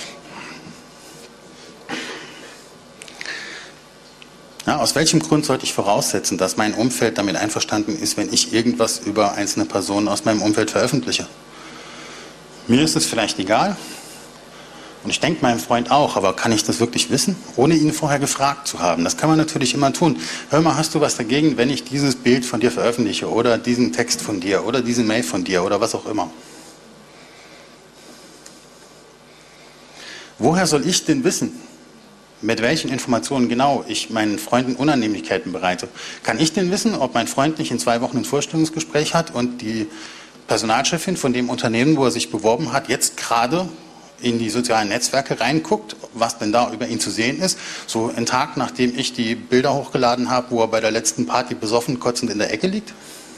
Ja, aus welchem Grund sollte ich voraussetzen, dass mein Umfeld damit einverstanden ist, wenn ich irgendwas über einzelne Personen aus meinem Umfeld veröffentliche? Mir ist es vielleicht egal. Und ich denke meinem Freund auch, aber kann ich das wirklich wissen, ohne ihn vorher gefragt zu haben? Das kann man natürlich immer tun. Hör mal, hast du was dagegen, wenn ich dieses Bild von dir veröffentliche oder diesen Text von dir oder diese Mail von dir oder was auch immer? Woher soll ich denn wissen, mit welchen Informationen genau ich meinen Freunden Unannehmlichkeiten bereite? Kann ich denn wissen, ob mein Freund nicht in 2 Wochen ein Vorstellungsgespräch hat und die Personalchefin von dem Unternehmen, wo er sich beworben hat, jetzt gerade in die sozialen Netzwerke reinguckt, was denn da über ihn zu sehen ist, so einen Tag, nachdem ich die Bilder hochgeladen habe, wo er bei der letzten Party besoffen, kotzend in der Ecke liegt?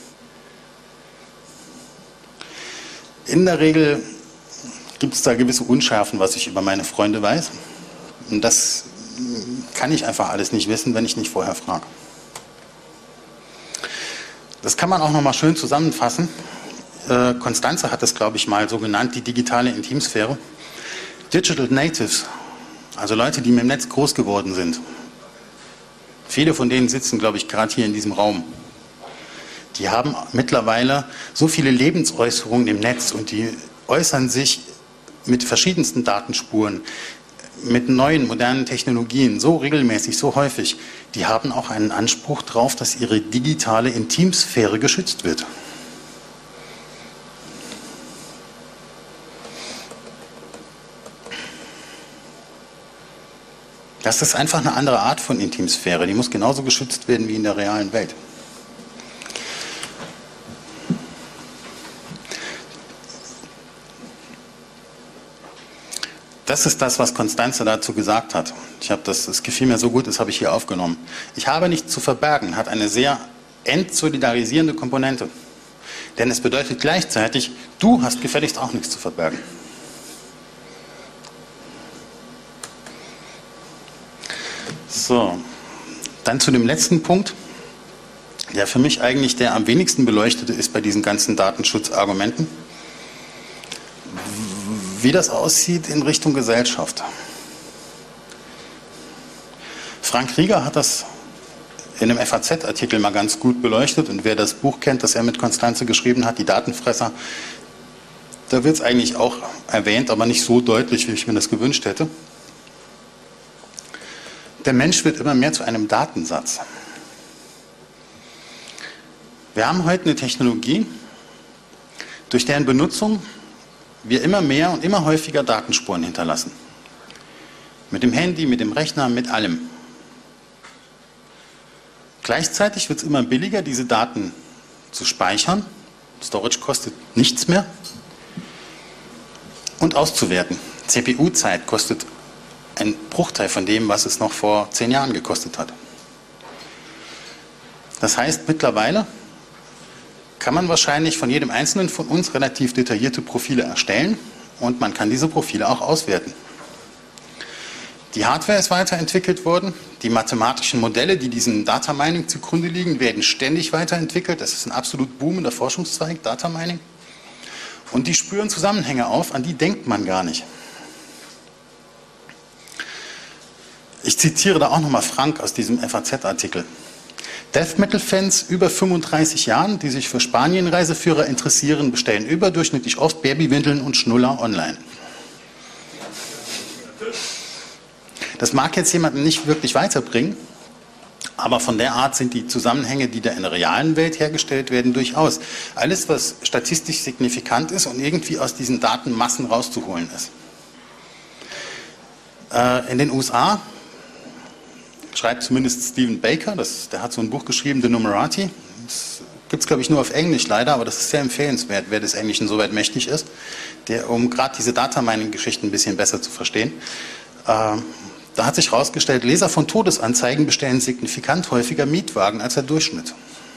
In der Regel gibt es da gewisse Unschärfen, was ich über meine Freunde weiß. Und das kann ich einfach alles nicht wissen, wenn ich nicht vorher frage. Das kann man auch nochmal schön zusammenfassen. Constanze hat das, glaube ich, mal so genannt, die digitale Intimsphäre. Digital Natives, also Leute, die mit dem Netz groß geworden sind. Viele von denen sitzen, glaube ich, gerade hier in diesem Raum. Die haben mittlerweile so viele Lebensäußerungen im Netz und die äußern sich mit verschiedensten Datenspuren, mit neuen, modernen Technologien, so regelmäßig, so häufig. Die haben auch einen Anspruch darauf, dass ihre digitale Intimsphäre geschützt wird. Das ist einfach eine andere Art von Intimsphäre. Die muss genauso geschützt werden wie in der realen Welt. Das ist das, was Constanze dazu gesagt hat. Es gefiel mir so gut, das habe ich hier aufgenommen. Ich habe nichts zu verbergen, hat eine sehr entsolidarisierende Komponente. Denn es bedeutet gleichzeitig, du hast gefälligst auch nichts zu verbergen. So, dann zu dem letzten Punkt, der für mich eigentlich der am wenigsten beleuchtete ist bei diesen ganzen Datenschutzargumenten. Wie das aussieht in Richtung Gesellschaft. Frank Rieger hat das in einem FAZ-Artikel mal ganz gut beleuchtet und wer das Buch kennt, das er mit Constanze geschrieben hat, die Datenfresser, da wird es eigentlich auch erwähnt, aber nicht so deutlich, wie ich mir das gewünscht hätte. Der Mensch wird immer mehr zu einem Datensatz. Wir haben heute eine Technologie, durch deren Benutzung wir immer mehr und immer häufiger Datenspuren hinterlassen. Mit dem Handy, mit dem Rechner, mit allem. Gleichzeitig wird es immer billiger, diese Daten zu speichern. Storage kostet nichts mehr. Und auszuwerten. CPU-Zeit kostet ein Bruchteil von dem, was es noch vor 10 Jahren gekostet hat. Das heißt, mittlerweile kann man wahrscheinlich von jedem Einzelnen von uns relativ detaillierte Profile erstellen und man kann diese Profile auch auswerten. Die Hardware ist weiterentwickelt worden, die mathematischen Modelle, die diesem Data Mining zugrunde liegen, werden ständig weiterentwickelt. Das ist ein absolut boomender Forschungszweig, Data Mining. Und die spüren Zusammenhänge auf, an die denkt man gar nicht. Ich zitiere da auch nochmal Frank aus diesem FAZ-Artikel. Death Metal-Fans über 35 Jahren, die sich für Spanien-Reiseführer interessieren, bestellen überdurchschnittlich oft Babywindeln und Schnuller online. Das mag jetzt jemanden nicht wirklich weiterbringen, aber von der Art sind die Zusammenhänge, die da in der realen Welt hergestellt werden, durchaus. Alles, was statistisch signifikant ist und irgendwie aus diesen Datenmassen rauszuholen ist. In den USA schreibt zumindest Stephen Baker, der hat so ein Buch geschrieben, The Numerati. Das gibt es, glaube ich, nur auf Englisch leider, aber das ist sehr empfehlenswert, wer des Englischen soweit mächtig ist, um gerade diese Data-Mining-Geschichten ein bisschen besser zu verstehen. Da hat sich herausgestellt, Leser von Todesanzeigen bestellen signifikant häufiger Mietwagen als der Durchschnitt.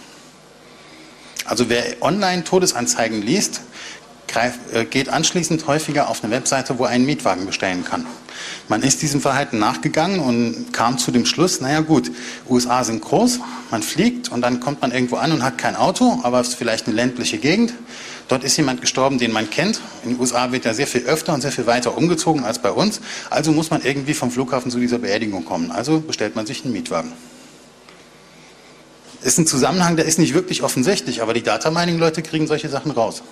Also wer online Todesanzeigen liest, geht anschließend häufiger auf eine Webseite, wo er einen Mietwagen bestellen kann. Man ist diesem Verhalten nachgegangen und kam zu dem Schluss, naja gut, USA sind groß, man fliegt und dann kommt man irgendwo an und hat kein Auto, aber es ist vielleicht eine ländliche Gegend. Dort ist jemand gestorben, den man kennt. In den USA wird ja sehr viel öfter und sehr viel weiter umgezogen als bei uns. Also muss man irgendwie vom Flughafen zu dieser Beerdigung kommen. Also bestellt man sich einen Mietwagen. Ist ein Zusammenhang, der ist nicht wirklich offensichtlich, aber die Data Mining Leute kriegen solche Sachen raus.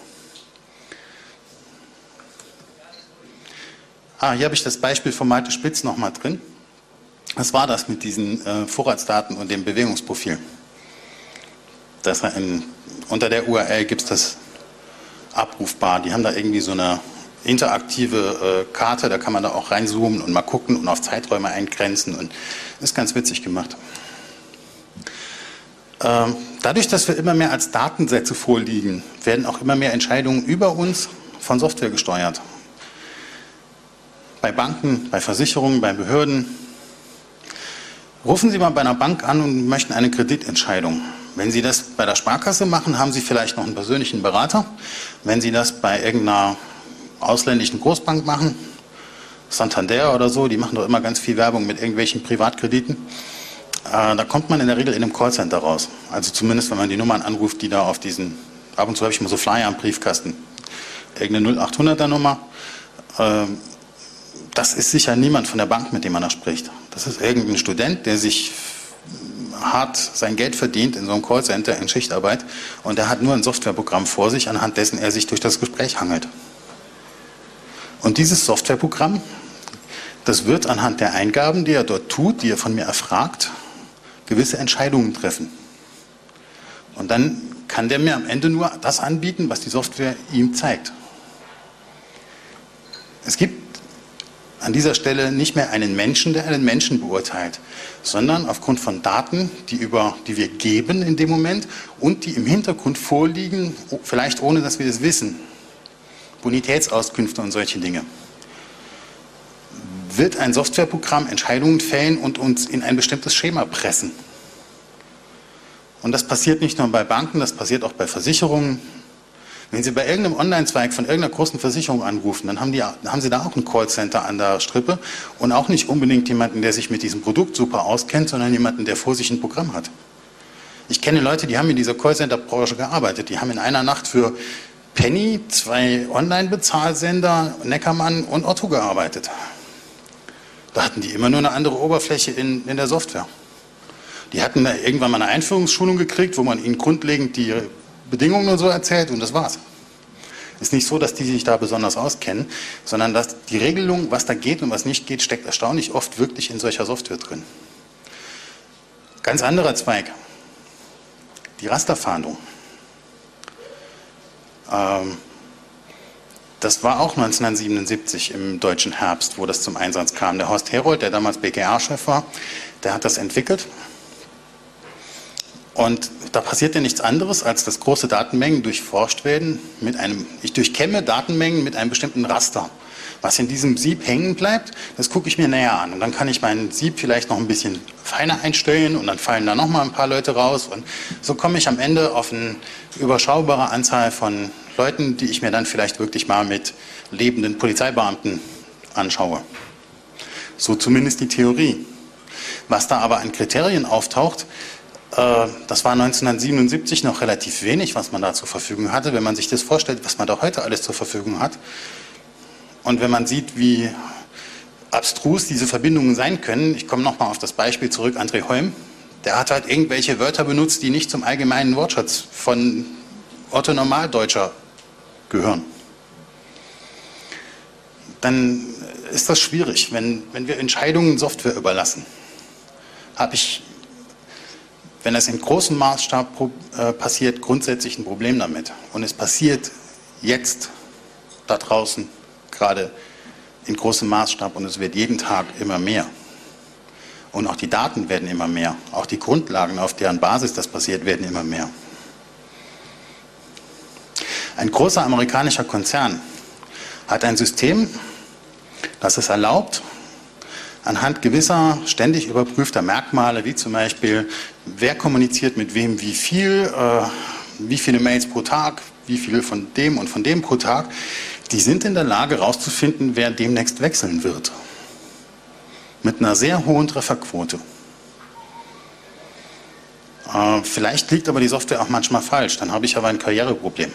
Hier habe ich das Beispiel von Malte Spitz nochmal drin. Was war das mit diesen Vorratsdaten und dem Bewegungsprofil? Unter der URL gibt es das abrufbar. Die haben da irgendwie so eine interaktive Karte, da kann man da auch reinzoomen und mal gucken und auf Zeiträume eingrenzen und ist ganz witzig gemacht. Dadurch, dass wir immer mehr als Datensätze vorliegen, werden auch immer mehr Entscheidungen über uns von Software gesteuert. Bei Banken, bei Versicherungen, bei Behörden. Rufen Sie mal bei einer Bank an und möchten eine Kreditentscheidung. Wenn Sie das bei der Sparkasse machen, haben Sie vielleicht noch einen persönlichen Berater. Wenn Sie das bei irgendeiner ausländischen Großbank machen, Santander oder so, die machen doch immer ganz viel Werbung mit irgendwelchen Privatkrediten, da kommt man in der Regel in einem Callcenter raus. Also zumindest, wenn man die Nummern anruft, die da auf diesen, ab und zu habe ich mal so Flyer am Briefkasten, irgendeine 0800er Nummer. Das ist sicher niemand von der Bank, mit dem man da spricht. Das ist irgendein Student, der sich hart sein Geld verdient in so einem Callcenter in Schichtarbeit und der hat nur ein Softwareprogramm vor sich, anhand dessen er sich durch das Gespräch hangelt. Und dieses Softwareprogramm, das wird anhand der Eingaben, die er dort tut, die er von mir erfragt, gewisse Entscheidungen treffen. Und dann kann der mir am Ende nur das anbieten, was die Software ihm zeigt. Es gibt an dieser Stelle nicht mehr einen Menschen, der einen Menschen beurteilt, sondern aufgrund von Daten, die wir geben in dem Moment und die im Hintergrund vorliegen, vielleicht ohne, dass wir es wissen. Bonitätsauskünfte und solche Dinge. Wird ein Softwareprogramm Entscheidungen fällen und uns in ein bestimmtes Schema pressen. Und das passiert nicht nur bei Banken, das passiert auch bei Versicherungen. Wenn Sie bei irgendeinem Online-Zweig von irgendeiner großen Versicherung anrufen, dann haben Sie da auch ein Callcenter an der Strippe und auch nicht unbedingt jemanden, der sich mit diesem Produkt super auskennt, sondern jemanden, der vor sich ein Programm hat. Ich kenne Leute, die haben in dieser Callcenter-Branche gearbeitet. Die haben in einer Nacht für Penny 2 Online-Bezahlsender, Neckermann und Otto gearbeitet. Da hatten die immer nur eine andere Oberfläche in der Software. Die hatten da irgendwann mal eine Einführungsschulung gekriegt, wo man ihnen grundlegend die Bedingungen und so erzählt und das war's. Ist nicht so, dass die sich da besonders auskennen, sondern dass die Regelung, was da geht und was nicht geht, steckt erstaunlich oft wirklich in solcher Software drin. Ganz anderer Zweig. Die Rasterfahndung. Das war auch 1977 im deutschen Herbst, wo das zum Einsatz kam. Der Horst Herold, der damals BKA-Chef war, der hat das entwickelt. Und da passiert ja nichts anderes, als dass große Datenmengen durchforscht werden. Ich durchkämme Datenmengen mit einem bestimmten Raster. Was in diesem Sieb hängen bleibt, das gucke ich mir näher an. Und dann kann ich mein Sieb vielleicht noch ein bisschen feiner einstellen und dann fallen da nochmal ein paar Leute raus. Und so komme ich am Ende auf eine überschaubare Anzahl von Leuten, die ich mir dann vielleicht wirklich mal mit lebenden Polizeibeamten anschaue. So zumindest die Theorie. Was da aber an Kriterien auftaucht, das war 1977 noch relativ wenig, was man da zur Verfügung hatte. Wenn man sich das vorstellt, was man da heute alles zur Verfügung hat und wenn man sieht, wie abstrus diese Verbindungen sein können, ich komme nochmal auf das Beispiel zurück, André Holm, der hat halt irgendwelche Wörter benutzt, die nicht zum allgemeinen Wortschatz von Otto Normaldeutscher gehören. Dann ist das schwierig, wenn wir Entscheidungen Software überlassen. Habe ich, wenn das in großem Maßstab passiert, grundsätzlich ein Problem damit. Und es passiert jetzt da draußen gerade in großem Maßstab und es wird jeden Tag immer mehr. Und auch die Daten werden immer mehr. Auch die Grundlagen, auf deren Basis das passiert, werden immer mehr. Ein großer amerikanischer Konzern hat ein System, das es erlaubt, anhand gewisser ständig überprüfter Merkmale, wie zum Beispiel, wer kommuniziert mit wem wie viel, wie viele Mails pro Tag, wie viele von dem pro Tag, die sind in der Lage herauszufinden, wer demnächst wechseln wird. Mit einer sehr hohen Trefferquote. Vielleicht liegt aber die Software auch manchmal falsch, dann habe ich aber ein Karriereproblem.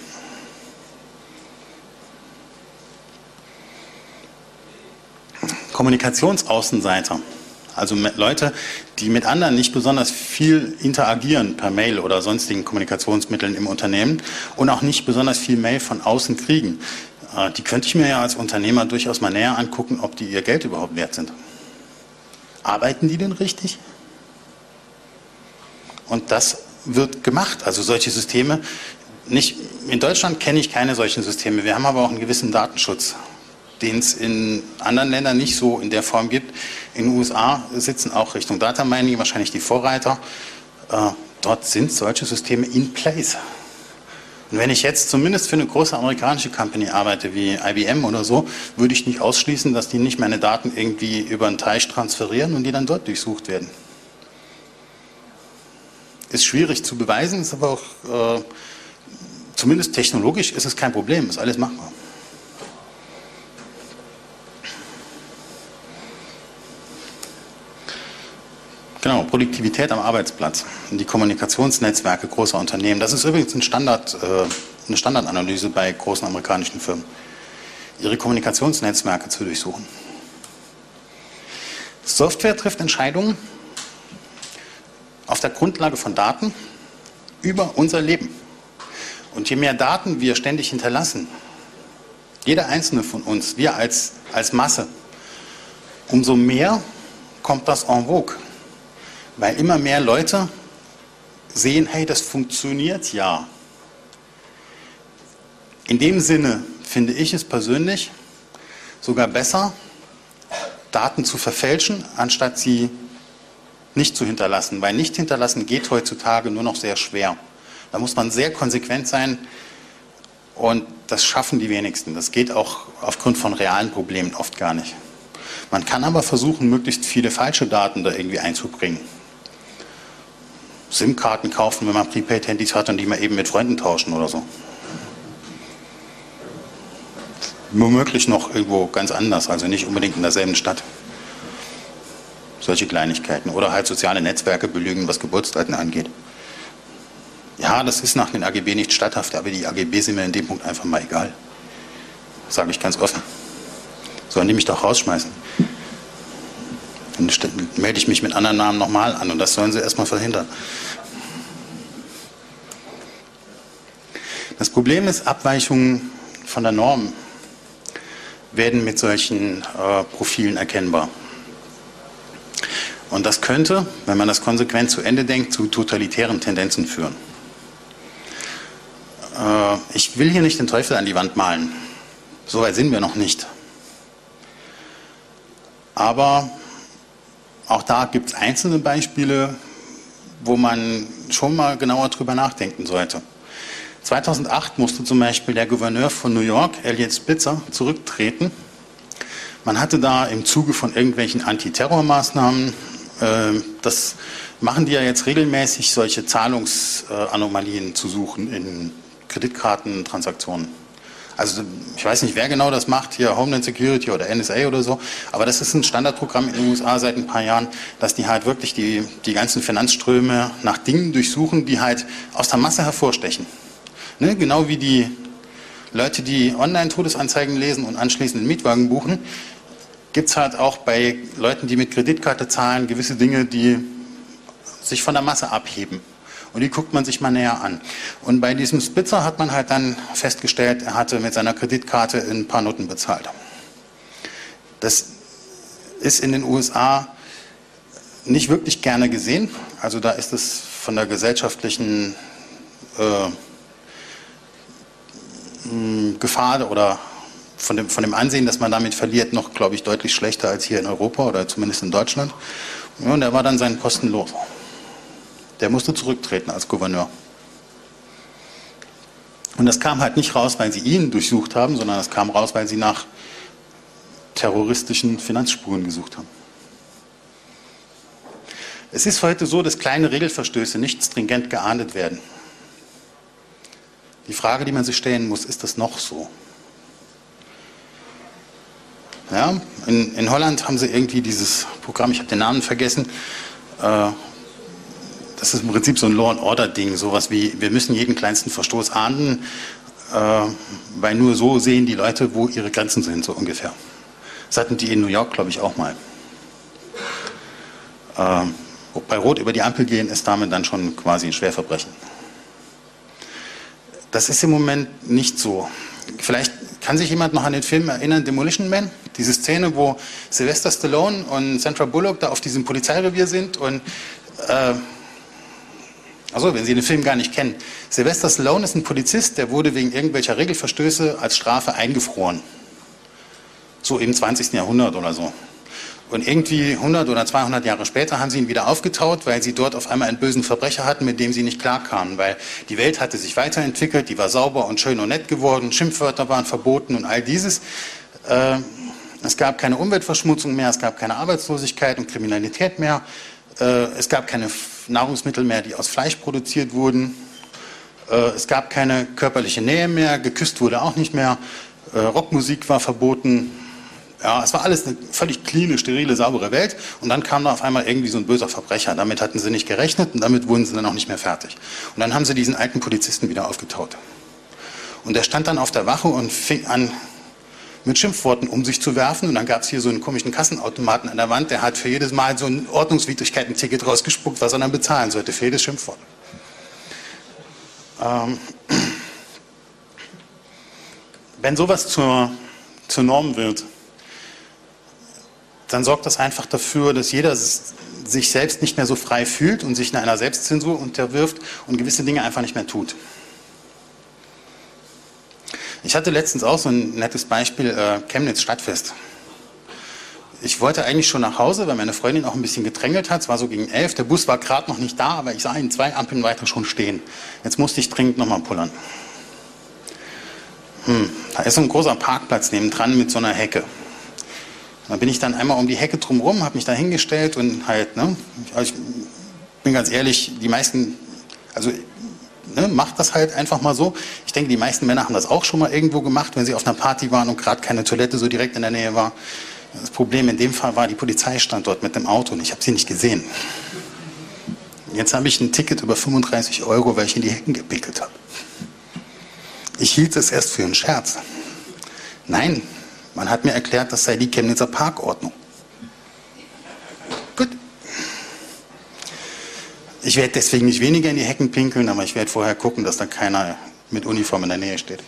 Kommunikationsaußenseiter, also Leute, die mit anderen nicht besonders viel interagieren per Mail oder sonstigen Kommunikationsmitteln im Unternehmen und auch nicht besonders viel Mail von außen kriegen. Die könnte ich mir ja als Unternehmer durchaus mal näher angucken, ob die ihr Geld überhaupt wert sind. Arbeiten die denn richtig? Und das wird gemacht. Also solche Systeme, nicht, in Deutschland kenne ich keine solchen Systeme. Wir haben aber auch einen gewissen Datenschutz, den es in anderen Ländern nicht so in der Form gibt. In den USA sitzen auch Richtung Data Mining wahrscheinlich die Vorreiter. Dort sind solche Systeme in place. Und wenn ich jetzt zumindest für eine große amerikanische Company arbeite, wie IBM oder so, würde ich nicht ausschließen, dass die nicht meine Daten irgendwie über einen Teich transferieren und die dann dort durchsucht werden. Ist schwierig zu beweisen, ist aber auch, zumindest technologisch ist es kein Problem, ist alles machbar. Genau, Produktivität am Arbeitsplatz und die Kommunikationsnetzwerke großer Unternehmen. Das ist übrigens eine Standardanalyse bei großen amerikanischen Firmen, ihre Kommunikationsnetzwerke zu durchsuchen. Software trifft Entscheidungen auf der Grundlage von Daten über unser Leben. Und je mehr Daten wir ständig hinterlassen, jeder einzelne von uns, wir als Masse, umso mehr kommt das en vogue. Weil immer mehr Leute sehen, hey, das funktioniert ja. In dem Sinne finde ich es persönlich sogar besser, Daten zu verfälschen, anstatt sie nicht zu hinterlassen. Weil nicht hinterlassen geht heutzutage nur noch sehr schwer. Da muss man sehr konsequent sein und das schaffen die wenigsten. Das geht auch aufgrund von realen Problemen oft gar nicht. Man kann aber versuchen, möglichst viele falsche Daten da irgendwie einzubringen. SIM-Karten kaufen, wenn man Prepaid-Handys hat und die mal eben mit Freunden tauschen oder so. Womöglich noch irgendwo ganz anders, also nicht unbedingt in derselben Stadt. Solche Kleinigkeiten. Oder halt soziale Netzwerke belügen, was Geburtsdaten angeht. Ja, das ist nach den AGB nicht statthaft, aber die AGB sind mir in dem Punkt einfach mal egal. Sage ich ganz offen. Sollen die mich doch rausschmeißen? Dann melde ich mich mit anderen Namen nochmal an und das sollen sie erstmal verhindern. Das Problem ist, Abweichungen von der Norm werden mit solchen Profilen erkennbar. Und das könnte, wenn man das konsequent zu Ende denkt, zu totalitären Tendenzen führen. Ich will hier nicht den Teufel an die Wand malen. So weit sind wir noch nicht. Aber auch da gibt es einzelne Beispiele, wo man schon mal genauer drüber nachdenken sollte. 2008 musste zum Beispiel der Gouverneur von New York, Eliot Spitzer, zurücktreten, Man hatte da im Zuge von irgendwelchen Antiterrormaßnahmen, das machen die ja jetzt regelmäßig, solche Zahlungsanomalien zu suchen in Kreditkartentransaktionen. Also ich weiß nicht, wer genau das macht, hier Homeland Security oder NSA oder so, aber das ist ein Standardprogramm in den USA seit ein paar Jahren, dass die halt wirklich die ganzen Finanzströme nach Dingen durchsuchen, die halt aus der Masse hervorstechen. Ne? Genau wie die Leute, die Online-Todesanzeigen lesen und anschließend einen Mietwagen buchen, gibt es halt auch bei Leuten, die mit Kreditkarte zahlen, gewisse Dinge, die sich von der Masse abheben. Und die guckt man sich mal näher an. Und bei diesem Spitzer hat man halt dann festgestellt, er hatte mit seiner Kreditkarte ein paar Noten bezahlt. Das ist in den USA nicht wirklich gerne gesehen. Also da ist es von der gesellschaftlichen Gefahr oder von dem Ansehen, dass man damit verliert, noch, glaube ich, deutlich schlechter als hier in Europa oder zumindest in Deutschland. Ja, und er war dann seinen Posten los. Der musste zurücktreten als Gouverneur. Und das kam halt nicht raus, weil sie ihn durchsucht haben, sondern das kam raus, weil sie nach terroristischen Finanzspuren gesucht haben. Es ist heute so, dass kleine Regelverstöße nicht stringent geahndet werden. Die Frage, die man sich stellen muss, ist das noch so? Ja, in Holland haben sie irgendwie dieses Programm, ich habe den Namen vergessen, das ist im Prinzip so ein Law-and-Order-Ding, sowas wie, wir müssen jeden kleinsten Verstoß ahnden, weil nur so sehen die Leute, wo ihre Grenzen sind, so ungefähr. Das hatten die in New York, glaube ich, auch mal. Bei Rot über die Ampel gehen ist damit dann schon quasi ein Schwerverbrechen. Das ist im Moment nicht so. Vielleicht kann sich jemand noch an den Film erinnern, Demolition Man? Diese Szene, wo Sylvester Stallone und Sandra Bullock da auf diesem Polizeirevier sind und also, wenn Sie den Film gar nicht kennen. Sylvester Stallone ist ein Polizist, der wurde wegen irgendwelcher Regelverstöße als Strafe eingefroren. So im 20. Jahrhundert oder so. Und irgendwie 100 oder 200 Jahre später haben sie ihn wieder aufgetaut, weil sie dort auf einmal einen bösen Verbrecher hatten, mit dem sie nicht klarkamen. Weil die Welt hatte sich weiterentwickelt, die war sauber und schön und nett geworden, Schimpfwörter waren verboten und all dieses. Es gab keine Umweltverschmutzung mehr, es gab keine Arbeitslosigkeit und Kriminalität mehr. Es gab keine Nahrungsmittel mehr, die aus Fleisch produziert wurden. Es gab keine körperliche Nähe mehr, geküsst wurde auch nicht mehr. Rockmusik war verboten. Ja, es war alles eine völlig cleane, sterile, saubere Welt. Und dann kam da auf einmal irgendwie so ein böser Verbrecher. Damit hatten sie nicht gerechnet und damit wurden sie dann auch nicht mehr fertig. Und dann haben sie diesen alten Polizisten wieder aufgetaut. Und der stand dann auf der Wache und fing an, mit Schimpfworten um sich zu werfen. Und dann gab es hier so einen komischen Kassenautomaten an der Wand, der hat für jedes Mal so ein Ordnungswidrigkeiten-Ticket rausgespuckt, was er dann bezahlen sollte, für jedes Schimpfwort. Wenn sowas zur Norm wird, dann sorgt das einfach dafür, dass jeder sich selbst nicht mehr so frei fühlt und sich in einer Selbstzensur unterwirft und gewisse Dinge einfach nicht mehr tut. Ich hatte letztens auch so ein nettes Beispiel, Chemnitz Stadtfest. Ich wollte eigentlich schon nach Hause, weil meine Freundin auch ein bisschen gedrängelt hat. Es war so gegen 11, der Bus war gerade noch nicht da, aber ich sah ihn 2 Ampeln weiter schon stehen. Jetzt musste ich dringend nochmal pullern. Da ist so ein großer Parkplatz nebendran mit so einer Hecke. Da bin ich dann einmal um die Hecke drumherum, habe mich da hingestellt und halt, ne, ich bin ganz ehrlich, die meisten, also macht das halt einfach mal so. Ich denke, die meisten Männer haben das auch schon mal irgendwo gemacht, wenn sie auf einer Party waren und gerade keine Toilette so direkt in der Nähe war. Das Problem in dem Fall war, die Polizei stand dort mit dem Auto und ich habe sie nicht gesehen. Jetzt habe ich ein Ticket über 35 €, weil ich in die Hecken gepinkelt habe. Ich hielt es erst für einen Scherz. Nein, man hat mir erklärt, das sei die Chemnitzer Parkordnung. Gut. Ich werde deswegen nicht weniger in die Hecken pinkeln, aber ich werde vorher gucken, dass da keiner mit Uniform in der Nähe steht.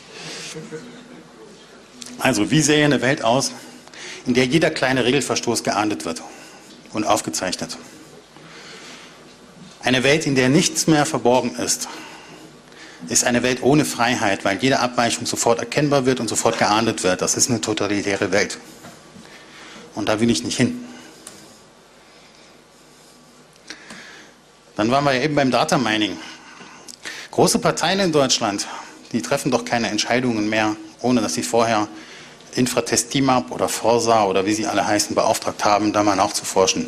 Also, wie sähe eine Welt aus, in der jeder kleine Regelverstoß geahndet wird und aufgezeichnet? Eine Welt, in der nichts mehr verborgen ist eine Welt ohne Freiheit, weil jede Abweichung sofort erkennbar wird und sofort geahndet wird. Das ist eine totalitäre Welt. Und da will ich nicht hin. Dann waren wir ja eben beim Data Mining. Große Parteien in Deutschland, die treffen doch keine Entscheidungen mehr, ohne dass sie vorher Infratest-Team-Up oder Forsa oder wie sie alle heißen, beauftragt haben, da mal nachzuforschen,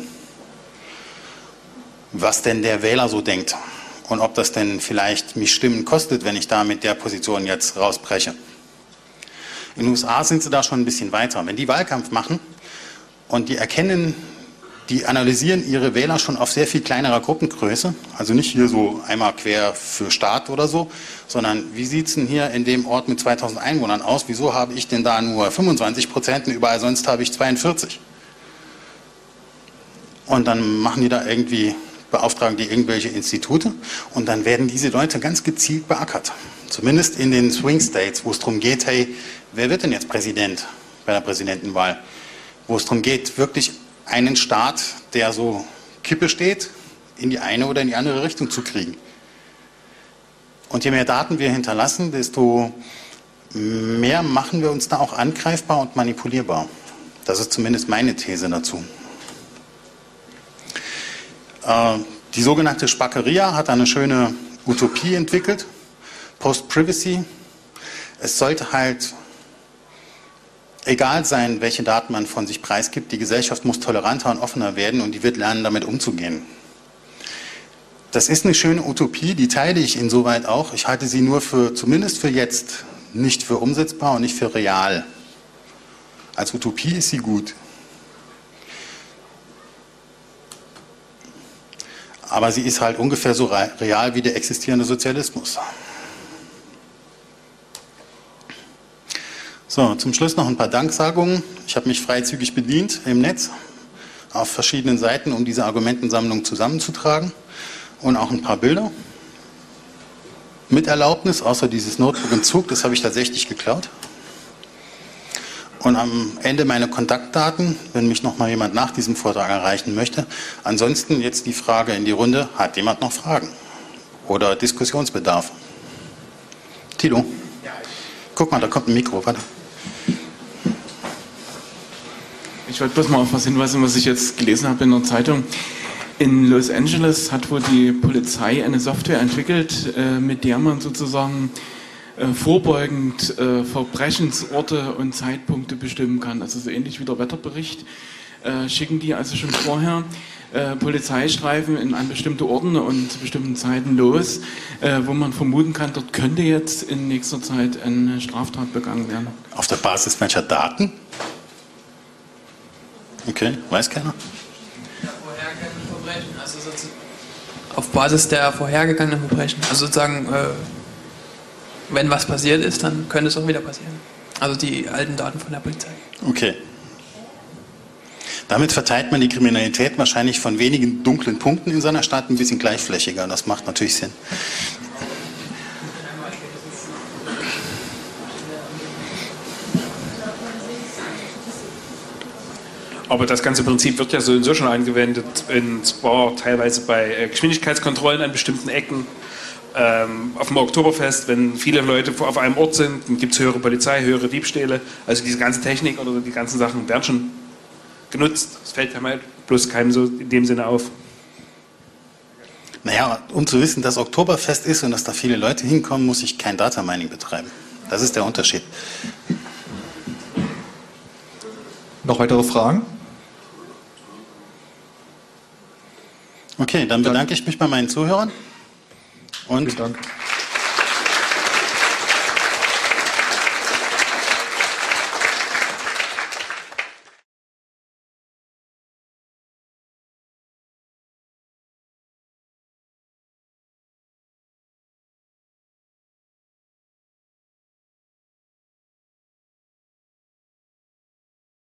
was denn der Wähler so denkt und ob das denn vielleicht mich Stimmen kostet, wenn ich da mit der Position jetzt rausbreche. In den USA sind sie da schon ein bisschen weiter. Wenn die Wahlkampf machen und die analysieren ihre Wähler schon auf sehr viel kleinerer Gruppengröße, also nicht hier so einmal quer für Staat oder so, sondern wie sieht es denn hier in dem Ort mit 2000 Einwohnern aus? Wieso habe ich denn da nur 25% und überall sonst habe ich 42%? Und dann machen die da irgendwie, beauftragen die irgendwelche Institute und dann werden diese Leute ganz gezielt beackert. Zumindest in den Swing States, wo es darum geht, hey, wer wird denn jetzt Präsident bei der Präsidentenwahl? Wo es darum geht, wirklich einen Staat, der so Kippe steht, in die eine oder in die andere Richtung zu kriegen. Und je mehr Daten wir hinterlassen, desto mehr machen wir uns da auch angreifbar und manipulierbar. Das ist zumindest meine These dazu. Die sogenannte Spackeria hat eine schöne Utopie entwickelt, Post-Privacy. Es sollte halt egal sein, welche Daten man von sich preisgibt. Die Gesellschaft muss toleranter und offener werden und die wird lernen, damit umzugehen. Das ist eine schöne Utopie, die teile ich insoweit auch. Ich halte sie nur für, zumindest für jetzt, nicht für umsetzbar und nicht für real. Als Utopie ist sie gut. Aber sie ist halt ungefähr so real wie der existierende Sozialismus. So, zum Schluss noch ein paar Danksagungen. Ich habe mich freizügig bedient im Netz auf verschiedenen Seiten, um diese Argumentensammlung zusammenzutragen und auch ein paar Bilder. Mit Erlaubnis, außer dieses Notebook im Zug, das habe ich tatsächlich geklaut. Und am Ende meine Kontaktdaten, wenn mich noch mal jemand nach diesem Vortrag erreichen möchte. Ansonsten jetzt die Frage in die Runde, hat jemand noch Fragen oder Diskussionsbedarf? Tilo, guck mal, da kommt ein Mikro, warte. Ich wollte bloß mal auf was hinweisen, was ich jetzt gelesen habe in der Zeitung. In Los Angeles hat wohl die Polizei eine Software entwickelt, mit der man sozusagen vorbeugend Verbrechensorte und Zeitpunkte bestimmen kann. Also so ähnlich wie der Wetterbericht schicken die also schon vorher Polizeistreifen an bestimmte Orten und zu bestimmten Zeiten los, wo man vermuten kann, dort könnte jetzt in nächster Zeit eine Straftat begangen werden. Auf der Basis welcher Daten? Okay, weiß keiner? Der vorhergegangenen Verbrechen, also sozusagen auf Basis der vorhergegangenen Verbrechen. Also sozusagen, wenn was passiert ist, dann könnte es auch wieder passieren. Also die alten Daten von der Polizei. Okay. Damit verteilt man die Kriminalität wahrscheinlich von wenigen dunklen Punkten in seiner Stadt ein bisschen gleichflächiger. Das macht natürlich Sinn. Aber das ganze Prinzip wird ja sowieso schon angewendet, und zwar teilweise bei Geschwindigkeitskontrollen an bestimmten Ecken. Auf dem Oktoberfest, wenn viele Leute auf einem Ort sind, dann gibt es höhere Polizei, höhere Diebstähle. Also diese ganze Technik oder die ganzen Sachen werden schon genutzt. Das fällt ja bloß keinem so in dem Sinne auf. Naja, um zu wissen, dass Oktoberfest ist und dass da viele Leute hinkommen, muss ich kein Data Mining betreiben. Das ist der Unterschied. Noch weitere Fragen? Okay, dann bedanke ich mich bei meinen Zuhörern und Vielen Dank.